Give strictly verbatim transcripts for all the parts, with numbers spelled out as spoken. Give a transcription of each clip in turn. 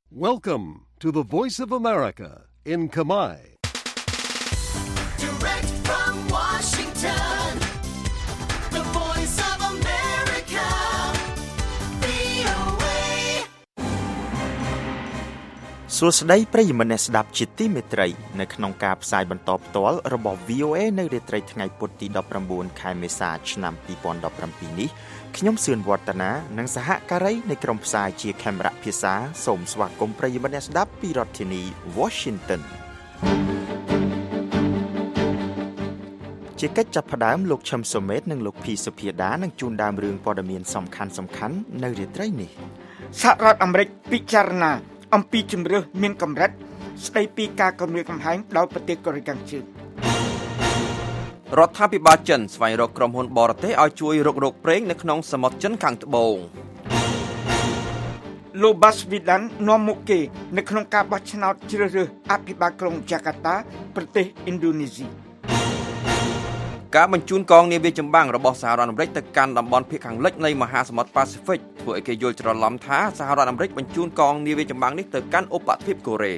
Welcome to the Voice of America in Khmer. Direct from Washington, the Voice of America, វី អូ เอសួស្តីប្រិយមិត្តអ្នកស្ដាប់ជាទីមេត្រីនៅក្នុងការផ្សាយបន្តផ្ទាល់របស់ វី អូ เอ នៅរាត្រីថ្ងៃពុធទីដប់ប្រាំបួនខែមេសាឆ្នាំពីរពាន់ដប់ប្រាំពីរនេះខ្ញុំសឿនវឌ្ឍនានិងសហការីនៃក្រុមផ្សាយជាខេមរៈភាសាសូមស្វាគមន៍ប្រិយមិត្តអ្នកស្ដាប់ពីរដ្ឋធានី Washington ជាកិច្ចចាប់ផ្ដើមលោកឈឹមសុមេតនិងលោកភីសុភាដានឹងជូនដើមរឿងព័ត៌មានសំខាន់សំខាន់នៅរាត្រីនេះសហរដ្ឋអាមេរិកពិចារណាអំពីជំរឿសមានកម្រិតស្ដីពីការគំរាមកំហែងដល់ប្រទេសកូរ៉េខាងជើងរដ្ឋាភិបាលចិនស្វែងរកក្រុមហ៊ុនបរទេសឲ្យជួយរករកប្រេងនៅក្នុងសមុទ្រចិនខាងត្បូងលោកបាសវីដាននាំមុខគេនៅក្នុងការបោះឆ្នោតជ្រើសរើសអភិបាលក្រុងយ៉ាកាតាប្រទេសឥណ្ឌូនេស៊ីការបញ្ជូនកងនាវាចម្បាំងរបស់សហរដ្ឋអាមេរិកទៅកាន់តំបន់ភាគខាងលិចនៃមហាសមុទ្រប៉ាស៊ីហ្វិកធ្វើឲ្យគេយល់ច្រឡំថាសហរដ្ឋអាមេរិកបញ្ជូនកងនាវាចម្បាំងនេះទៅកាន់ឧបទ្វីបកូរ៉េ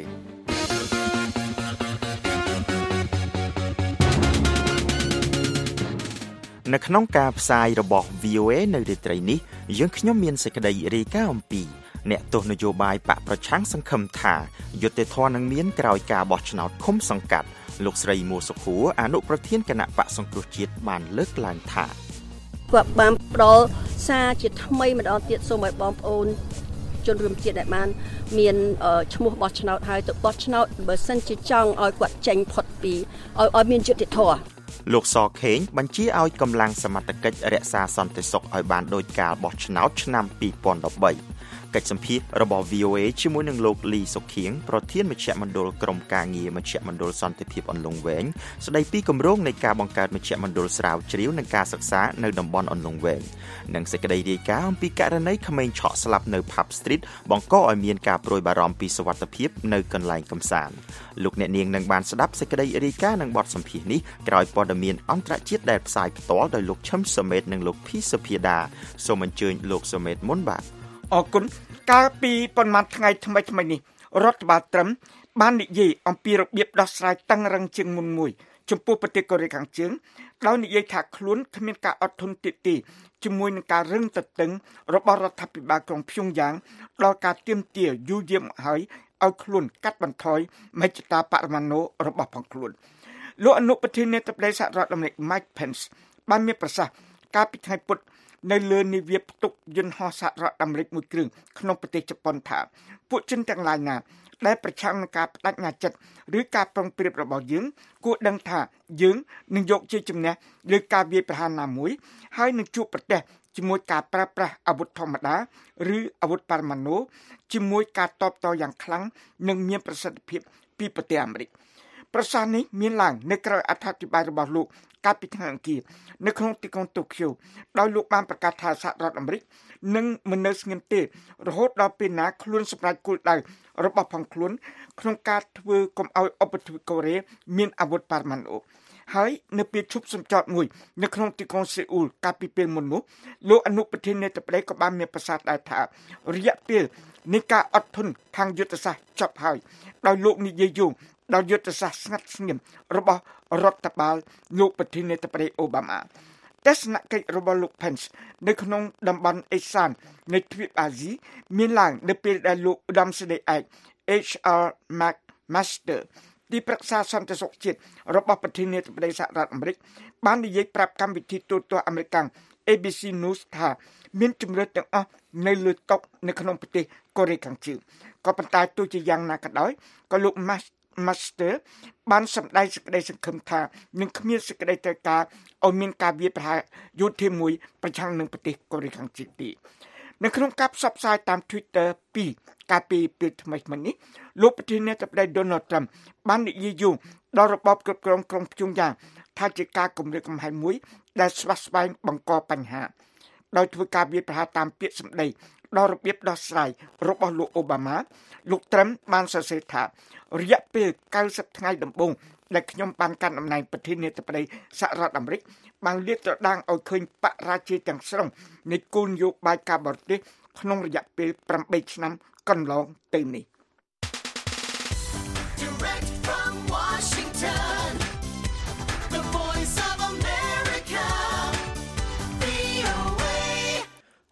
នៅក្នុងការផ្សាយរបស់ វី អូ เอ នៅរាត្រីនេះយើងខ្ញុំមានសេចក្តីរាយការណ៍អំពីអ្នកទស្សនយោបាយបកប្រឆាំងសង្ឃឹមថាយុត្តិធម៌នឹងមានក្រោយការបោះឆ្នោតឃុំសង្កាត់លោកស្រីមួសុខួរអនុប្រធានគណៈបកសង្គ្រោះជាតិបានលើកឡើងថាគាត់បានផ្ដល់សារជាថ្មីម្ដងទៀតសូមឲ្យបងប្អូនជនរួមជាតិដែលបានមានឈ្មោះបោះឆ្នោតហើយទៅបោះឆ្នោតបើសិនជាចង់ឲ្យគាត់ចេញផុតពីឲ្យឲ្យមានយុត្តិធម៌លោកសខេងបញ្ជាឲ្យកម្លាំងសមត្ថកិច្ចរក្សាសន្តិសុខឲ្យបានដោយការបោះឆ្នោតឆ្នាំពីរពាន់ដប់បីកិច្ចសម្ភាសរបស់ វី អូ เอ ជាមួយនឹងលោកលីសុខៀងប្រធានមជ្ឈមណ្ឌលក្រមការងារមជ្ឈមណ្ឌលសន្តិភាពអន្លង់វែងស្ដីពីគម្រោងនៃការបង្កើតមជ្ឈមណ្ឌលស្រាវជ្រាវនិងការសិក្សានៅតំបន់អន្លង់វែងនិងសេចក្តីរាយការណ៍អំពីករណីក្មេងឆក់ស្លាប់នៅ Pub Street បង្កឲ្យមានការព្រួយបារម្ភពីសុវត្ថិភាពនៅកន្លែងកម្សាន្តលោកអ្នកនាងនឹងបានស្ដាប់សេចក្តីរាយការណ៍និងបទសម្ភាសន៍នេះក្រោយព័ត៌មានអន្តរជាតិដែលផ្សាយផ្ទាល់ដោយលោកឈឹមសុមេតនិងលោកភីសុភាដាសូមអញ្ជើញលោកសុមេតមុនបាទអរគុណកាលពីប៉ុន្មានថ្ងៃថ្មីថ្មីនេះរដ្ឋបាលត្រឹមបាននិយាយអំពីរបៀបដោះស្រាយតឹងរឹងជាងមុនមួយចំពោះប្រទេសកូរ៉េខាងជើងដោយនិយាយថាខ្លួនគ្មានការអត់ធន់ទាក់ទាញជាមួយនឹងការរឹងទទឹងរបស់រដ្ឋាភិបាលក្រុងព្យុងយ៉ាងដល់ការទាមទារយូរយាមហើយឲ្យខ្លួនកាត់បន្ថយមហិច្ឆតាបរមាណុរបស់ផងខ្លួនលោកអនុប្រធាននាយកដ្ឋានសហរដ្ឋអាមេរិក Mike Pence បានមានប្រសាសន៍កាលពីថ្ងៃពុធនៅលើនាវាផ្ទុកយន្តហោះសហរដ្ឋអាមេរិកមួយគ្រឿងក្នុងប្រទេសជប៉ុនថាពួកជនទាំងឡាយណាដែលប្រឆាំងនឹងការបដិញ្ញាចិត្តឬការប្រុងប្រៀបរបស់យើងគួរដឹងថាយើងនឹងយកជាជំនះលើការវាយប្រហារណាមួយហើយនឹងជួបប្រទះជាមួយការប្រើប្រាស់អាវុធធម្មតាឬអាវុធបរមាណុជាមួយការតបតយ៉ាងខ្លាំងនិងមានប្រសិទ្ធភាពពីប្រទេសអាមេរិកប្រសាសន៍នេះមានឡើងនៅក្រៅអត្ថាធិប្បាយរបស់លោកកាលពីថ្ងៃអង្គារនៅក្នុងទីក្រុងតូក្យូដោយលោកបានប្រកាសថាសហរដ្ឋអាមេរិកនឹងមិននៅស្ងៀមទេរហូតដល់ពេលណាខ្លួនសម្រេចគោលដៅរបស់ផងខ្លួនក្នុងការធ្វើកុំឲ្យឧបទ្វីបកូរ៉េមានអាវុធបរមាណុហើយនៅពេលឈប់សម្ចតមួយនៅក្នុងទីក្រុងសេអ៊ូលកាលពីពេលមុននោះលោកអនុប្រធាននាយកដ្ឋានក៏បានមានប្រសាសន៍ដែរថារយៈពេលនៃការអត់ធន់ខាងយុទ្ធសាស្ត្រចប់ហើយដោយលោកនិយាយយោងដល់យុទ្ធសាស្ត្រស្ងាត់ស្ងៀមរបស់រដ្ឋបាលលោកប្រធានាធិបតីអូបាម៉ាទស្សនកិច្ចរបស់លោក Pence នៅក្នុងតំបន់អេសាននៃទ្វីបអាស៊ីមានឡើងនៅពេលដែលលោកឧត្តមសេនីយ៍ឯក H R McMaster ទីប្រឹក្សាសន្តិសុខជាតិរបស់ប្រធានាធិបតីសហរដ្ឋអាមេរិកបាននិយាយប្រាប់កម្មវិធីទូរទស្សន៍អាមេរិក A B C News ថាមានជំរឿនទាំងអស់នៅលើតុនៅក្នុងប្រទេសកូរ៉េខាងជើងក៏ប៉ុន្តែទោះជាយ៉ាងណាក៏ដោយក៏លោក Master បានសម្ដែងសេចក្តីសង្ឃឹមថានឹងគ្មានសេចក្តីត្រូវការឲ្យមានការវាយប្រហារយោធាមួយប្រឆាំងនឹងប្រទេសកូរ៉េខាងជើងទេនៅក្នុងការផ្សព្វផ្សាយតាម Twitter ពីកាលពីពេលថ្មីៗនេះលោកប្រធានាធិបតី Donald Trump បាននិយាយយោងដល់របបគ្រប់គ្រងក្រុងព្យុងយ៉ាងថាជាការគំរាមកំហែងមួយដែលស្វាស្វែងបង្កបញ្ហាដោយធ្វើការវាយប្រហារតាមពាក្យសម្ដីដល់របៀបដោះស្រាយរបស់លោកអូបាម៉ាលោកត្រឹមបានសរសេរថារយៈពេលកៅសិបថ្ងៃដំបូងដែលខ្ញុំបានកាន់តំណែងប្រធានាធិបតីសហរដ្ឋអាមេរិកបានលាតត្រដាងឲ្យឃើញបរាជ័យទាំងស្រុងនៃគោលនយោបាយការបរទេសក្នុងរយៈពេលប្រាំបីឆ្នាំកន្លងទៅនេះ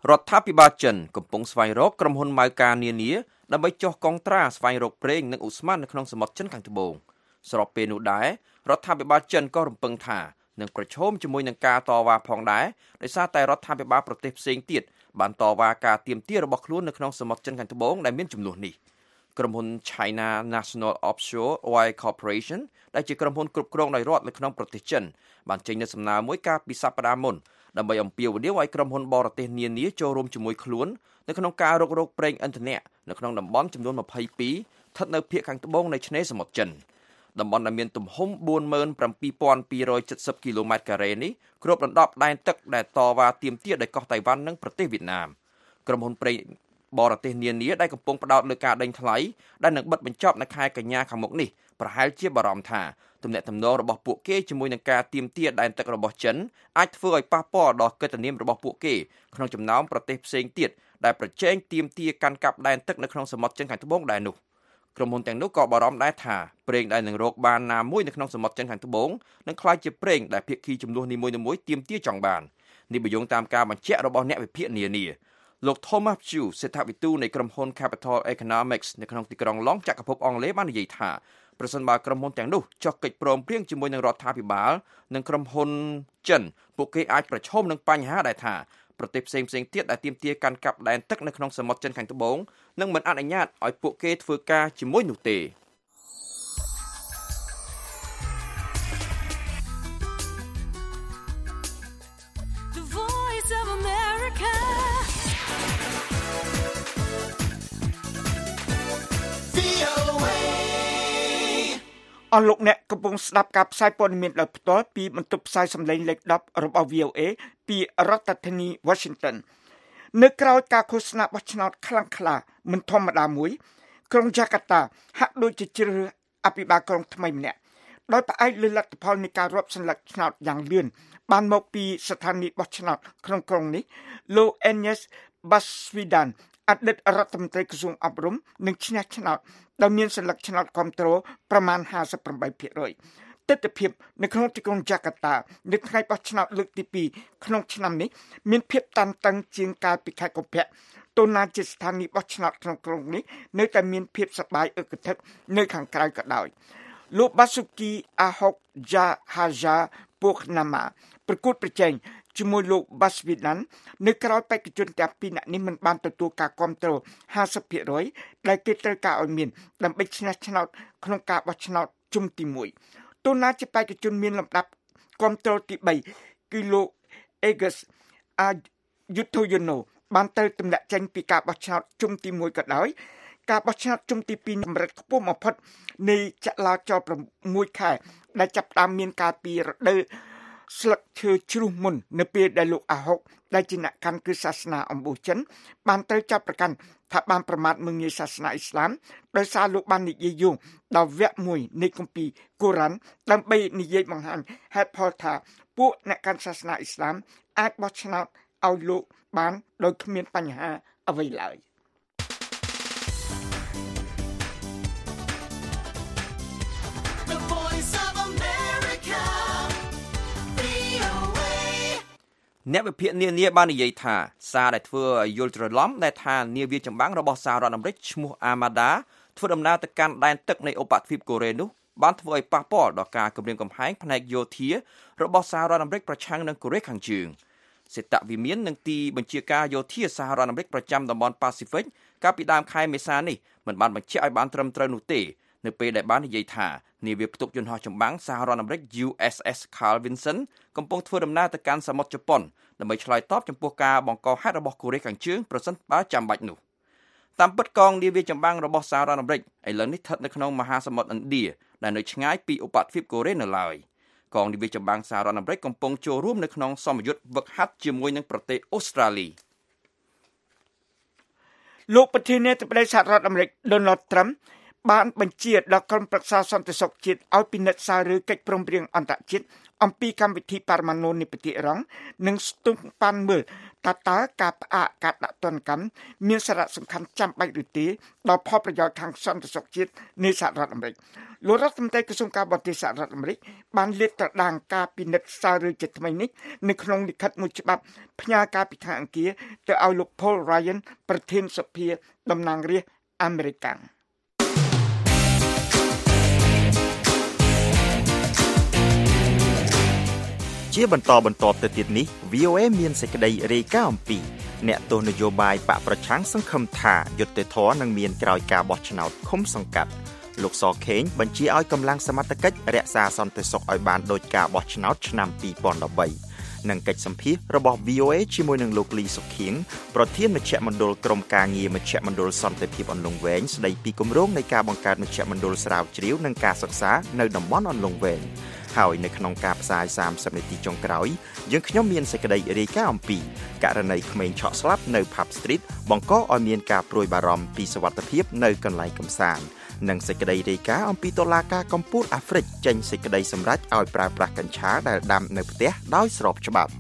រដ្ឋាភិបាលចិនកំពុងស្វែងរកក្រុមហ៊ុនម៉ៅការនានាដើម្បីចុះកុងត្រាស្វែងរកប្រេងនិងឧស្ម័ននៅក្នុងសមុទ្រចិនខាងត្បូងស្របពេលនោះដែររដ្ឋាភិបាលចិនក៏រំពឹងថានឹងប្រឈមជាមួយនឹងការតវ៉ាផងដែរដោយសារតែរដ្ឋាភិបាលប្រទេសផ្សេងទៀតបានតវ៉ាការទាមទាររបស់ខ្លួននៅក្នុងសមុទ្រចិនខាងត្បូងដែលមានចំនួននេះក្រុមហ៊ុន China National Offshore Oil Corporation ដែលជាក្រុមហ៊ុនគ្រប់គ្រងដោយរដ្ឋនៅក្នុងប្រទេសចិនបានចេញនូវសំណើមួយកាលពីសប្តាហ៍មុនដើម្បីអំពាវនាវឲ្យក្រុមហ៊ុនបរទេសនានាចូលរួមជាមួយខ្លួននៅក្នុងការរករកប្រេងឥន្ធនៈនៅក្នុងតំបន់ចំនួនยี่สิบสองស្ថិតនៅភាគខាងត្បូងនៃឆ្នេរសមុទ្រចិនតំបន់ដែលមានទំហំbốn mươi bảy nghìn hai trăm七十 គីឡូម៉ែត្រការ៉េនេះគ្របដណ្ដប់ដែនទឹកដែលតវ៉ាទាមទារដោយកោះតៃវ៉ាន់និងប្រទេសវៀតណាមក្រុមហ៊ុនប្រេងបរទេសនានាដែលកំពុងផ្ដោតលើការដេញថ្លៃដែលនឹងបិទបញ្ចប់នៅខែកញ្ញាខាងមុខនេះប្រហែលជាបារម្ភថាទំនាក់ទំនងរបស់ពួកគេជាមួយនឹងការទាមទារដែនទឹករបស់ចិនអាចធ្វើឲ្យប៉ះពាល់ដល់កិត្តិនាមរបស់ពួកគេក្នុងចំណោមប្រទេសផ្សេងទៀតដែលប្រជែងទាមទារកាន់កាប់ដែនទឹកនៅក្នុងសមុទ្រចិនខាងត្បូងដែរនោះក្រុមហ៊ុនទាំងនោះក៏បារម្ភដែរថាប្រេងដែលនឹងរកបានណាមួយនៅក្នុងសមុទ្រចិនខាងត្បូងនឹងក្លាយជាប្រេងដែលភាគីចំនួននីមួយៗទាមទារចង់បាននេះបញ្យងតាមការបញ្ជាក់របស់អ្នកវិភាគនានាលោក Thomas Chu សេដ្ឋវិទូនៃក្រុមហ៊ុន Capital Economics នៅក្នុងទីក្រុងឡុងចក្រភពអង់គ្លេសបាននិយាយថាប្រសិនបើក្រុមហ៊ុនទាំងនោះចុះកិច្ចព្រមព្រៀងជាមួយនឹងរដ្ឋាភិបាលនិងក្រុមហ៊ុនចិនពួកគេអាចប្រឈមនឹងបញ្ហាដែលថាប្រទេសផ្សេងៗទៀតដែលទាមទារកាន់កាប់ដែនទឹកនៅក្នុងសមុទ្រចិនខាងត្បូងនឹងមិនអនុញ្ញាតឲ្យពួកគេធ្វើការជាមួយនោះទេអស់លោកអ្នកកំពុងស្ដាប់ការផ្សាយព័ត៌មានដោយផ្ទាល់ពីបន្ទប់ផ្សាយសម្លេងលេខtenរបស់ វី អូ អេ ពីរដ្ឋធានី Washington នៅក្រៅការឃោសនាបោះឆ្នោតខ្លាំងក្លាមិនធម្មតាមួយក្រុង Jakarta ហាក់ដូចជាជ្រើសរើសអភិបាលក្រុងថ្មីម្នាក់ដោយផ្អែកលើលទ្ធផលនៃការរាប់សន្លឹកឆ្នោតយ៉ាងលឿនបានមកពីស្ថានីយ៍បោះឆ្នោតក្នុងក្រុងនេះលោក Anies Baswedan អតីតរដ្ឋមន្ត្រីក្រសួងអប់រំនឹងឈ្នះឆ្នោតដែលមានសន្លឹកឆ្នោតគ្រប់គ្រងប្រមាណห้าสิบแปดភាគរយ ទិដ្ឋភាពនៅក្នុងទីក្រុង Jakarta នៅថ្ងៃបោះឆ្នោតលើកទីtwoក្នុងឆ្នាំនេះមានភាពតានតឹងជាងកាលពីខែកុម្ភៈទោះណាជាស្ថានីយ៍បោះឆ្នោតក្នុងក្រុងនេះនៅតែមានភាពសប្បាយអឹកធឹកនៅខាងក្រៅក៏ដោយលោក Basuki Ahok Jahajapurnama ប្រកួតប្រជែងជាមួយលោក Baswedan នៅក្រៅបេក្ខជនទាំងពីរនាក់នេះមិនបានទទួលការគាំទ្រห้าสิบភាគរយដែលគេត្រូវការឲ្យមានដើម្បីឈ្នះឆ្នោតក្នុងការបោះឆ្នោតជុំទីoneទោះណាជាបេក្ខជនមានលំដាប់គាំទ្រទីthreeគឺលោក Agus Yudhoyono បានត្រូវទម្លាក់ចេញពីការបោះឆ្នោតជុំទីoneក៏ដោយការបោះឆ្នោតជុំទីtwoកម្រិតខ្ពស់បំផុតនៃចលាចលsixខែដែលចាប់ផ្ដើមមានការពីរដូវស្លឹកឈើជ្រុះមុននៅពេលដែលលោកអាហុកដែលជាអ្នកកាន់គ្រឹះសាសនាអំបូរចិនបានត្រូវចាប់ប្រកាន់ថាបានប្រមាថមើលងាយសាសនាអ៊ីស្លាមដោយសារលោកបាននិយាយយោងដល់វគ្គមួយនៃគម្ពីរកូរ៉ានដើម្បីនិយាយបង្ហាញហេតុផលថាពួកអ្នកកាន់សាសនាអ៊ីស្លាមអាចបោះឆ្នោតឲ្យលោកបានដោយគ្មានបញ្ហាអ្វីឡើយអ្នកវិភាគនានាបាននិយាយថាសារដែលធ្វើឲ្យយល់ច្រឡំដែលថានាវាចម្បាំងរបស់សហរដ្ឋអាមេរិកឈ្មោះ Armada ធ្វើដំណើរទៅកាន់ដែនទឹកនៃឧបទ្វីបកូរ៉េនោះបានធ្វើឲ្យប៉ះពាល់ដល់ការគម្រាមកំហែងផ្នែកយោធារបស់សហរដ្ឋអាមេរិកប្រឆាំងនឹងកូរ៉េខាងជើងសេតវិមាននិងទីបញ្ជាការយោធាសហរដ្ឋអាមេរិកប្រចាំតំបន់ប៉ាស៊ីហ្វិកកាលពីដើមខែមេសានេះមិនបានបញ្ជាក់ឲ្យបានត្រឹមត្រូវនោះទេនៅពេលដែលបាននិយាយថានាវាផ្ទុកយន្តហោះចម្បាំងសហរដ្ឋអាមេរិក U S S Carl Vinson កំពុងធ្វើដំណើរទៅកាន់សមុទ្រជប៉ុនដើម្បីឆ្លើយតបចំពោះការបង្កហេតុរបស់កូរ៉េខាងជើងប្រសិនបើចាំបាច់នោះតាមពិតកងនាវាចម្បាំងរបស់សហរដ្ឋអាមេរិកឥឡូវនេះស្ថិតនៅក្នុងមហាសមុទ្រឥណ្ឌាដែលនៅឆ្ងាយពីឧបទ្វីបកូរ៉េនៅឡើយកងនាវាចម្បាំងសហរដ្ឋអាមេរិកកំពុងចូលរួមនៅក្នុងសមយុទ្ធវឹកហាត់ជាមួយនឹងប្រទេសអូស្ត្រាលីលោកប្រធានាធិបតីសហរដ្ឋអាមេរិក Donald Trump បានបញ្ជាដល់ក្រុមប្រឹក្សាសន្តិសុខជាតិឲ្យពិនិត្យសារឬកិច្ចព្រមព្រៀងអន្តរជាតិអំពីកម្មវិធីបរមាណុនៃប្រទេសអ៊ីរ៉ង់និងស្ទង់ប៉ាន់មើលថាតើការផ្អាកការដាក់ទណ្ឌកម្មមានសារៈសំខាន់ចាំបាច់ឬទេដល់ផលប្រយោជន៍ខាងសន្តិសុខជាតិនៃសហរដ្ឋអាមេរិកលោករដ្ឋមន្ត្រីក្រសួងការបរទេសសហរដ្ឋអាមេរិកបានលាតត្រដាងការពិនិត្យសាររឿងជាថ្មីនេះនៅក្នុងលិខិតមួយច្បាប់ផ្ញើការពីខាងអង្គារទៅឲ្យលោក Paul Ryan ប្រធានសភាតំណាងរាស្ត្រអាមេរិកជាបន្តបន្ទាប់ទៅទៀតនេះ វី អូ เอ មានសេចក្តីរាយការណ៍អំពីអ្នកទស្សនយោបាយបកប្រឆាំងសង្ឃឹមថាយុត្តិធម៌នឹងមានក្រោយការបោះឆ្នោតឃុំសង្កាត់លោកសខេងបញ្ជាឲ្យកម្លាំងសមត្ថកិច្ចរក្សាសន្តិសុខឲ្យបានដូចការបោះឆ្នោតឆ្នាំពីរពាន់ដប់បីនិងកិច្ចសម្ភាសរបស់ វី អូ เอ ជាមួយនឹងលោកលីសុខៀងប្រធានមជ្ឈមណ្ឌលក្រមការងារមជ្ឈមណ្ឌលសន្តិភាពអន្លង់វែងស្ដីពីគម្រោងនៃការបង្កើតមជ្ឈមណ្ឌលស្រាវជ្រាវនិងការសិក្សានៅតំបន់អន្លង់វែងហើយនៅក្នុងការផ្សាយសាមសិបនាទីចុងក្រោយយើងខ្ញុំមានសេចក្តីរាយការណ៍អំពីករណីក្មេងឆក់ស្លាប់នៅ Pub Street បង្កឲ្យមានការព្រួយបារម្ភពីសុវត្ថិភាពនៅកន្លែងកម្សាន្តនិងសេចក្តីរាយការណ៍អំពីតុលាការកំពូលអាហ្វ្រិកចេញសេចក្តីសម្រេចឲ្យប្រើប្រាស់កញ្ឆាដែលដាំនៅផ្ទះដោយស្របច្បាប់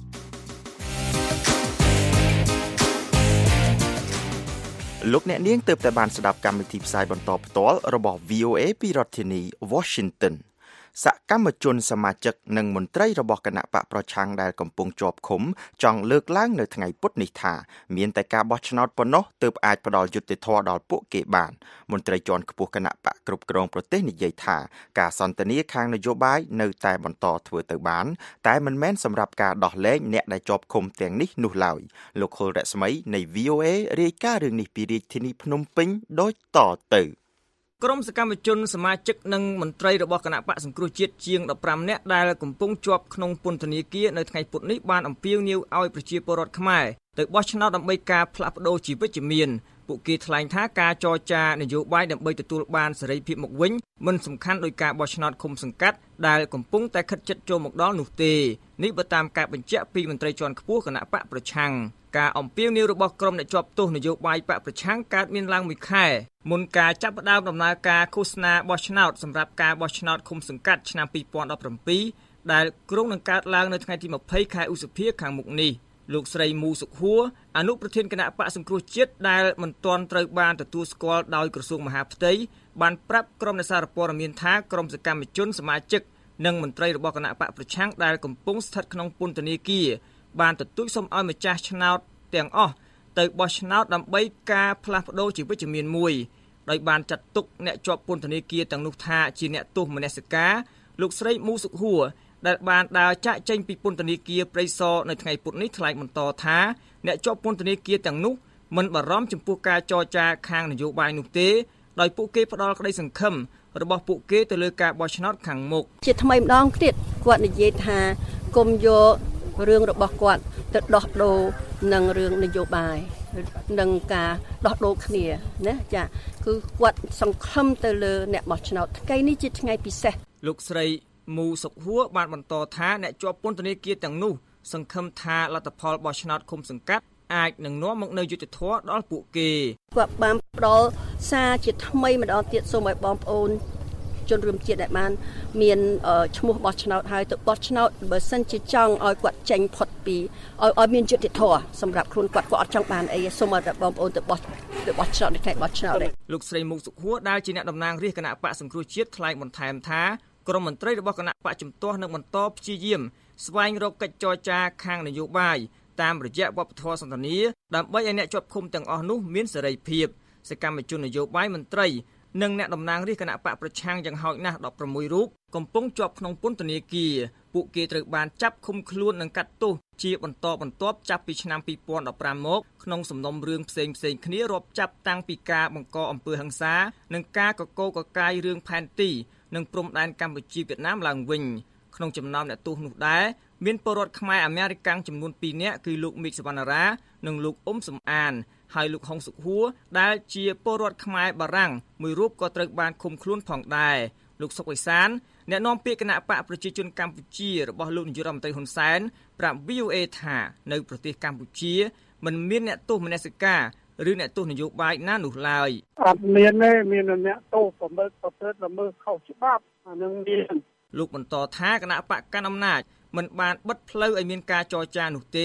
លោកអ្នកនាងទើបតែបានស្ដាប់កម្មវិធីផ្សាយបន្តផ្ទាល់របស់ វី អូ เอ ពីរដ្ឋធានី Washington សកម្មជនសមាជិកនិងមន្ត្រីរបស់គណៈបកប្រឆាំងដែលកំពុងជាប់ឃុំចង់លើកឡើងនៅថ្ងៃពុធនេះថាមានតែការបោះឆ្នោតប៉ុណ្ណោះទើបអាចផ្ដល់យុត្តិធម៌ដល់ពួកគេបានមន្ត្រីជាន់ខ្ពស់គណៈបកគ្រប់គ្រងប្រទេសនិយាយថាការសន្ទនាខាងនយោបាយនៅតែបន្តធ្វើទៅបានតែមិនមែនសម្រាប់ការដោះលែងអ្នកដែលជាប់ឃុំទាំងនេះនោះឡើយលោកខុលរស្មីនៃ វី អូ เอ រាយការណ៍រឿងនេះពីរាជធានីភ្នំពេញដូចតទៅក្រុមសកម្មជនសមាជិកនិងមន្ត្រីរបស់គណៈបកសង្គ្រោះជាតិជាងដប់ប្រាំនាក់ដែលកំពុងជាប់ក្នុងពន្ធនាគារនៅថ្ងៃពុធនេះបានអំពាវនាវឲ្យប្រជាពលរដ្ឋខ្មែរទៅបោះឆ្នោតដើម្បីការផ្លាស់ប្ដូរជីវិតជាមានពួកគេថ្លែងថាការចរចានយោបាយដើម្បីទទួលបានសេរីភាពមកវិញមិនសំខាន់ដោយការបោះឆ្នោតឃុំសង្កាត់ដែលកំពុងតែខិតជិតចូលមកដល់នោះទេនេះបើតាមការបញ្ជាក់ពីមន្ត្រីជាន់ខ្ពស់គណៈបកប្រឆាំងការអំពាវនាវរបស់ក្រុមអ្នកជាប់ទោសនយោបាយបកប្រឆាំងកើតមានឡើងមួយខែមុនការចាប់ផ្ដើមដំណើរការឃោសនាបោះឆ្នោតសម្រាប់ការបោះឆ្នោតឃុំសង្កាត់ឆ្នាំពីរពាន់ដប់ប្រាំដែលគ្រោងនឹងកើតឡើងនៅថ្ងៃទីម្ភៃខែឧសភាខាងមុខនេះលោកស្រីមូសុខួរអនុប្រធានគណៈបកសង្គ្រោះជាតិដែលមិនទាន់ត្រូវបានទទួលស្គាល់ដោយក្រសួងមហាផ្ទៃបានប្រាប់ក្រុមអ្នកសារព័ត៌មានថាក្រុមសកម្មជនសមាជិកនិងមន្ត្រីរបស់គណៈបកប្រឆាំងដែលកំពុងស្ថិតក្នុងពន្ធនាគារបានទទូចសុំឲ្យម្ចាស់ឆ្នោតទាំងអស់ទៅបោះឆ្នោតដើម្បីការផ្លាស់ប្ដូរជីវិតជំនាញមួយដោយបានចាត់ទុកអ្នកជាប់ពន្ធនាគារទាំងនោះថាជាអ្នកទោសមនសិការលោកស្រីមូសុខួរដែលបានដើរចាក់ចេញពីពន្ធនាគារព្រៃសរនៅថ្ងៃពុធនេះថ្លែងបន្តថាអ្នកជាប់ពន្ធនាគារទាំងនោះមិនបារម្ភចំពោះការចរចាខាងនយោបាយនោះទេដោយពួកគេផ្ដល់ក្តីសង្ឃឹមរបស់ពួកគេទៅលើការបោះឆ្នោតខាងមុខជាថ្មីម្ដងទៀតគាត់និយាយថាគុំយករឿងរបស់គាត់ទៅដោះដូរនឹងរឿងនយោបាយនឹងការដោះដូរគ្នាណាចាគឺគាត់សង្ឃឹមទៅលើអ្នកបោះឆ្នោតថ្ងៃនេះជាថ្ងៃពិសេសលោកស្រីមូសុខហួរបានបន្តថាអ្នកជាប់ពន្ធនាគារទាំងនោះសង្ឃឹមថាលទ្ធផលបោះឆ្នោតឃុំសង្កាត់អាចនឹងនាំមកនូវយុត្តិធម៌ដល់ពួកគេគាត់បានផ្ដល់សារជាថ្មីម្ដងទៀតសូមឲ្យបងប្អូនជនរួមជាតិដែលបានមានឈ្មោះបោះឆ្នោតហើយទៅបោះឆ្នោតបើសិនជាចង់ឲ្យគាត់ចេញផុតពីឲ្យឲ្យមានយុត្តិធម៌សម្រាប់ខ្លួនគាត់គាត់អត់ចង់បានអីសូមឲ្យបងប្អូនទៅបោះទៅបោះឆ្នោតនៅថ្ងៃបោះឆ្នោតលោកស្រីមុខសុខួរដែលជាអ្នកតំណាងរាស្ត្រគណៈបកសង្គ្រោះជាតិថ្លែងបន្ថែមថាក្រុមមន្ត្រីរបស់គណៈបកជំទាស់នឹងបន្តព្យាយាមស្វែងរកកិច្ចចរចាខាងនយោបាយតាមរយៈវប្បធម៌សន្ទនាដើម្បីឲ្យអ្នកជាប់ឃុំទាំងអស់នោះមានសេរីភាពសកម្មជននយោបាយមន្ត្រីនិងអ្នកតំណាងរាស្ត្រគណៈបកប្រឆាំងយ៉ាងហោចណាស់ដប់ប្រាំមួយរូបកំពុងជាប់ក្នុងពន្ធនាគារពួកគេត្រូវបានចាប់ឃុំខ្លួននិងកាត់ទោសជាបន្តបន្ទាប់ចាប់ពីឆ្នាំពីរពាន់ដប់ប្រាំមកក្នុងសំណុំរឿងផ្សេងផ្សេងគ្នារាប់ចាប់តាំងពីការបង្កអំពើហិង្សានិងការកកោកកាយរឿងផែនទីនិងព្រំដែនកម្ពុជាវៀតណាមឡើងវិញក្នុងចំណោមអ្នកទោសនោះដែរមានពលរដ្ឋខ្មែរអាមេរិកាំងចំនួនពីរនាក់គឺលោកមីកសវណ្ណារានិងលោកអ៊ុំសំអានហើយលោកហុងសុខហួរដែលជាពលរដ្ឋខ្មែរបារាំងមួយរូបក៏ត្រូវបានឃុំខ្លួនផងដែរលោកសុកអេសានអ្នកនាំពាក្យគណៈបកប្រជាជនកម្ពុជារបស់លោកនាយករដ្ឋមន្ត្រីហ៊ុនសែនប្រាប់ វី អូ เอ ថានៅប្រទេសកម្ពុជាមិនមានអ្នកទោសមនសិការឬអ្នកទោសនយោបាយណានោះឡើយអត់មានទេមានអ្នកទោសប្រមើលប្រព្រឹត្តល្មើសខុសច្បាប់អានឹងមានលោកបន្តថាគណៈបកកណ្ដាលអំណាចមិនបានបិទផ្លូវឲ្យមានការចរចានោះទេ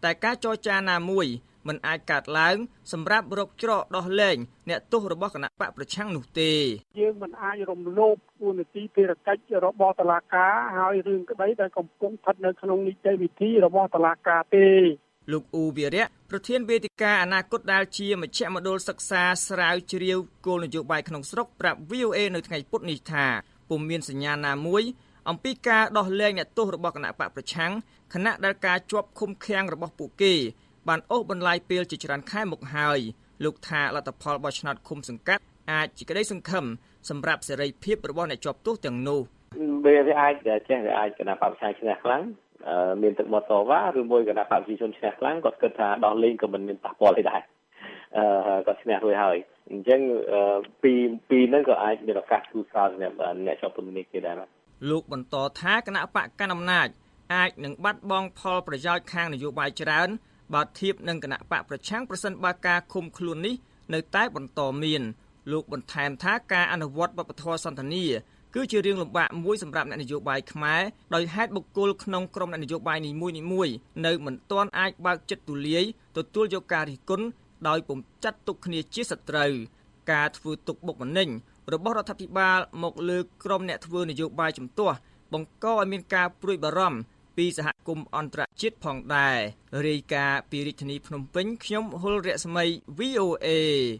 តែការចរចាណាមួយមិនអាចកើតឡើងសម្រាប់រកច្រកដោះលែងអ្នកទោសរបស់គណៈបកប្រឆាំងនោះទេយើងមិនអាចរំលោភទូនាទីភារកិច្ចរបស់តុលាការហើយរឿងក្តីដែលកំពុងស្ថិតនៅក្នុងនីតិវិធីរបស់តុលាការទេលោកអ៊ូវីរៈប្រធានវេទិកាអនាគតដែលជាមជ្ឈមណ្ឌលសិក្សាស្រាវជ្រាវគោលនយោបាយក្នុងស្រុកប្រាប់ វី អូ អេ នៅថ្ងៃពុធនេះថាពុំមានសញ្ញាណាមួយអំពីការដោះលែងអ្នកទោសរបស់គណៈបកប្រឆាំងខណៈដែលការជាប់ឃុំឃាំងរបស់ពួកគេបានអូសបន្លាយពេលជាច្រើនខែមកហើយលោកថាលទ្ធផលបោះឆ្នោតឃុំសង្កាត់អាចជាក្តីសង្ឃឹមសម្រាប់សេរីភាពរបស់អ្នកជាប់ទោសទាំងនោះវាអាចចេះវាអាចគណៈបកប្រឆាំងឈ្នះខ្លាំងមានទឹកមាត់តវ៉ាឬមួយគណៈបកប្រជាជនឈ្នះខ្លាំងគាត់គិតថាដោះលែងក៏មិនមានប៉ះពាល់ទេដែរអឺគាត់ឈ្នះរួចហើយអញ្ចឹងពីពីហ្នឹងក៏អាចមានឱកាសទូស្រាលសម្រាប់អ្នកជាប់ពន្ធនាគារដែរលោកបន្តថាគណៈបកកណ្ដាលអំណាចអាចនឹងបាត់បង់ផលប្រយោជន៍ខាងនយោបាយច្រើនបើធៀបនឹងគណៈបកប្រឆាំងប្រសិនបើការឃុំខ្លួននេះនៅតែបន្តមានលោកបន្ថែមថាការអនុវត្តវប្បធម៌សន្តានាគឺជារឿងលំបាកមួយសម្រាប់អ្នកនយោបាយខ្មែរដោយហេតុបុគ្គលក្នុងក្រុមអ្នកនយោបាយនីមួយៗនៅមិនទាន់អាចបើកចិត្តទូលាយទទួលយកការរិះគន់ដោយពុំចាត់ទុកគ្នាជាសត្រូវការធ្វើទុកបុកម្នេញរបស់រដ្ឋាភិបាលមកលើក្រុមអ្នកធ្វើនយោបាយជំទាស់បង្កឲ្យមានការព្រួយបារម្ភពីសហគមន៍អន្តរជាតិផងដែររាយការណ៍ពីរាជធានីភ្នំពេញខ្ញុំហុលរស្មី វី អូ អេ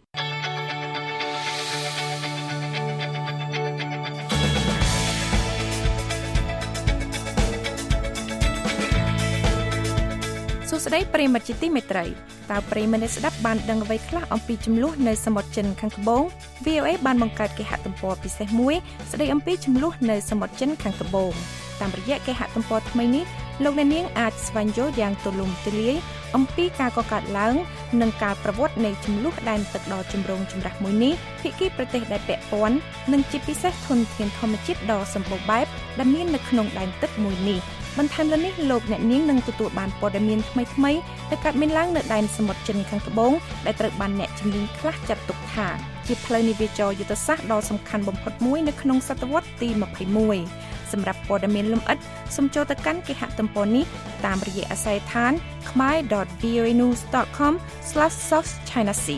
សួស្តីប្រិយមិត្តជាទីមេត្រីតើប្រិយមិត្តស្ដាប់បានដឹងអ្វីខ្លះអំពីចំនួននៅសមុទ្រចិនខាងត្បូង វី អូ អេ បានបង្កើតគេហទំព័រពិសេសមួយស្ដីអំពីចំនួននៅសមុទ្រចិនខាងត្បូងតាមរយៈគេហទំព័រថ្មីនេះលោកអ្នកនាងអាចស្វែងយល់យ៉ាងទូលំទូលាយអំពីការកកើតឡើងនិងការប្រវត្តិនៃចំនួនដែនទឹកដ៏ចម្រូងចម្រាសមួយនេះភាគីប្រទេសដែលពាក់ព័ន្ធនិងជាពិសេសធនធានធម្មជាតិដ៏សម្បូរបែបដែលមាននៅក្នុងដែនទឹកមួយនេះបន្ថែមលើនេះលោកអ្នកនាងនឹងទទួលបានព័ត៌មានថ្មីៗដែលកើតមានឡើងនៅដែនសមុទ្រចិនខាងត្បូងដែលត្រូវបានអ្នកជំនាញខ្លះចាត់ទុកថាជាផ្លូវនាវាចរយុទ្ធសាស្ត្រដ៏សំខាន់បំផុតមួយនៅក្នុងសតវត្សរ៍ទីម្ភៃមួយសម្រាប់ព័ត៌មានលម្អិតសូមចូលទៅកាន់គេហទំព័រនេះតាមរយៈអាស័យដ្ឋាន ខមៃ ដត វី អូ អេ news ដត com ស្លាស south china sea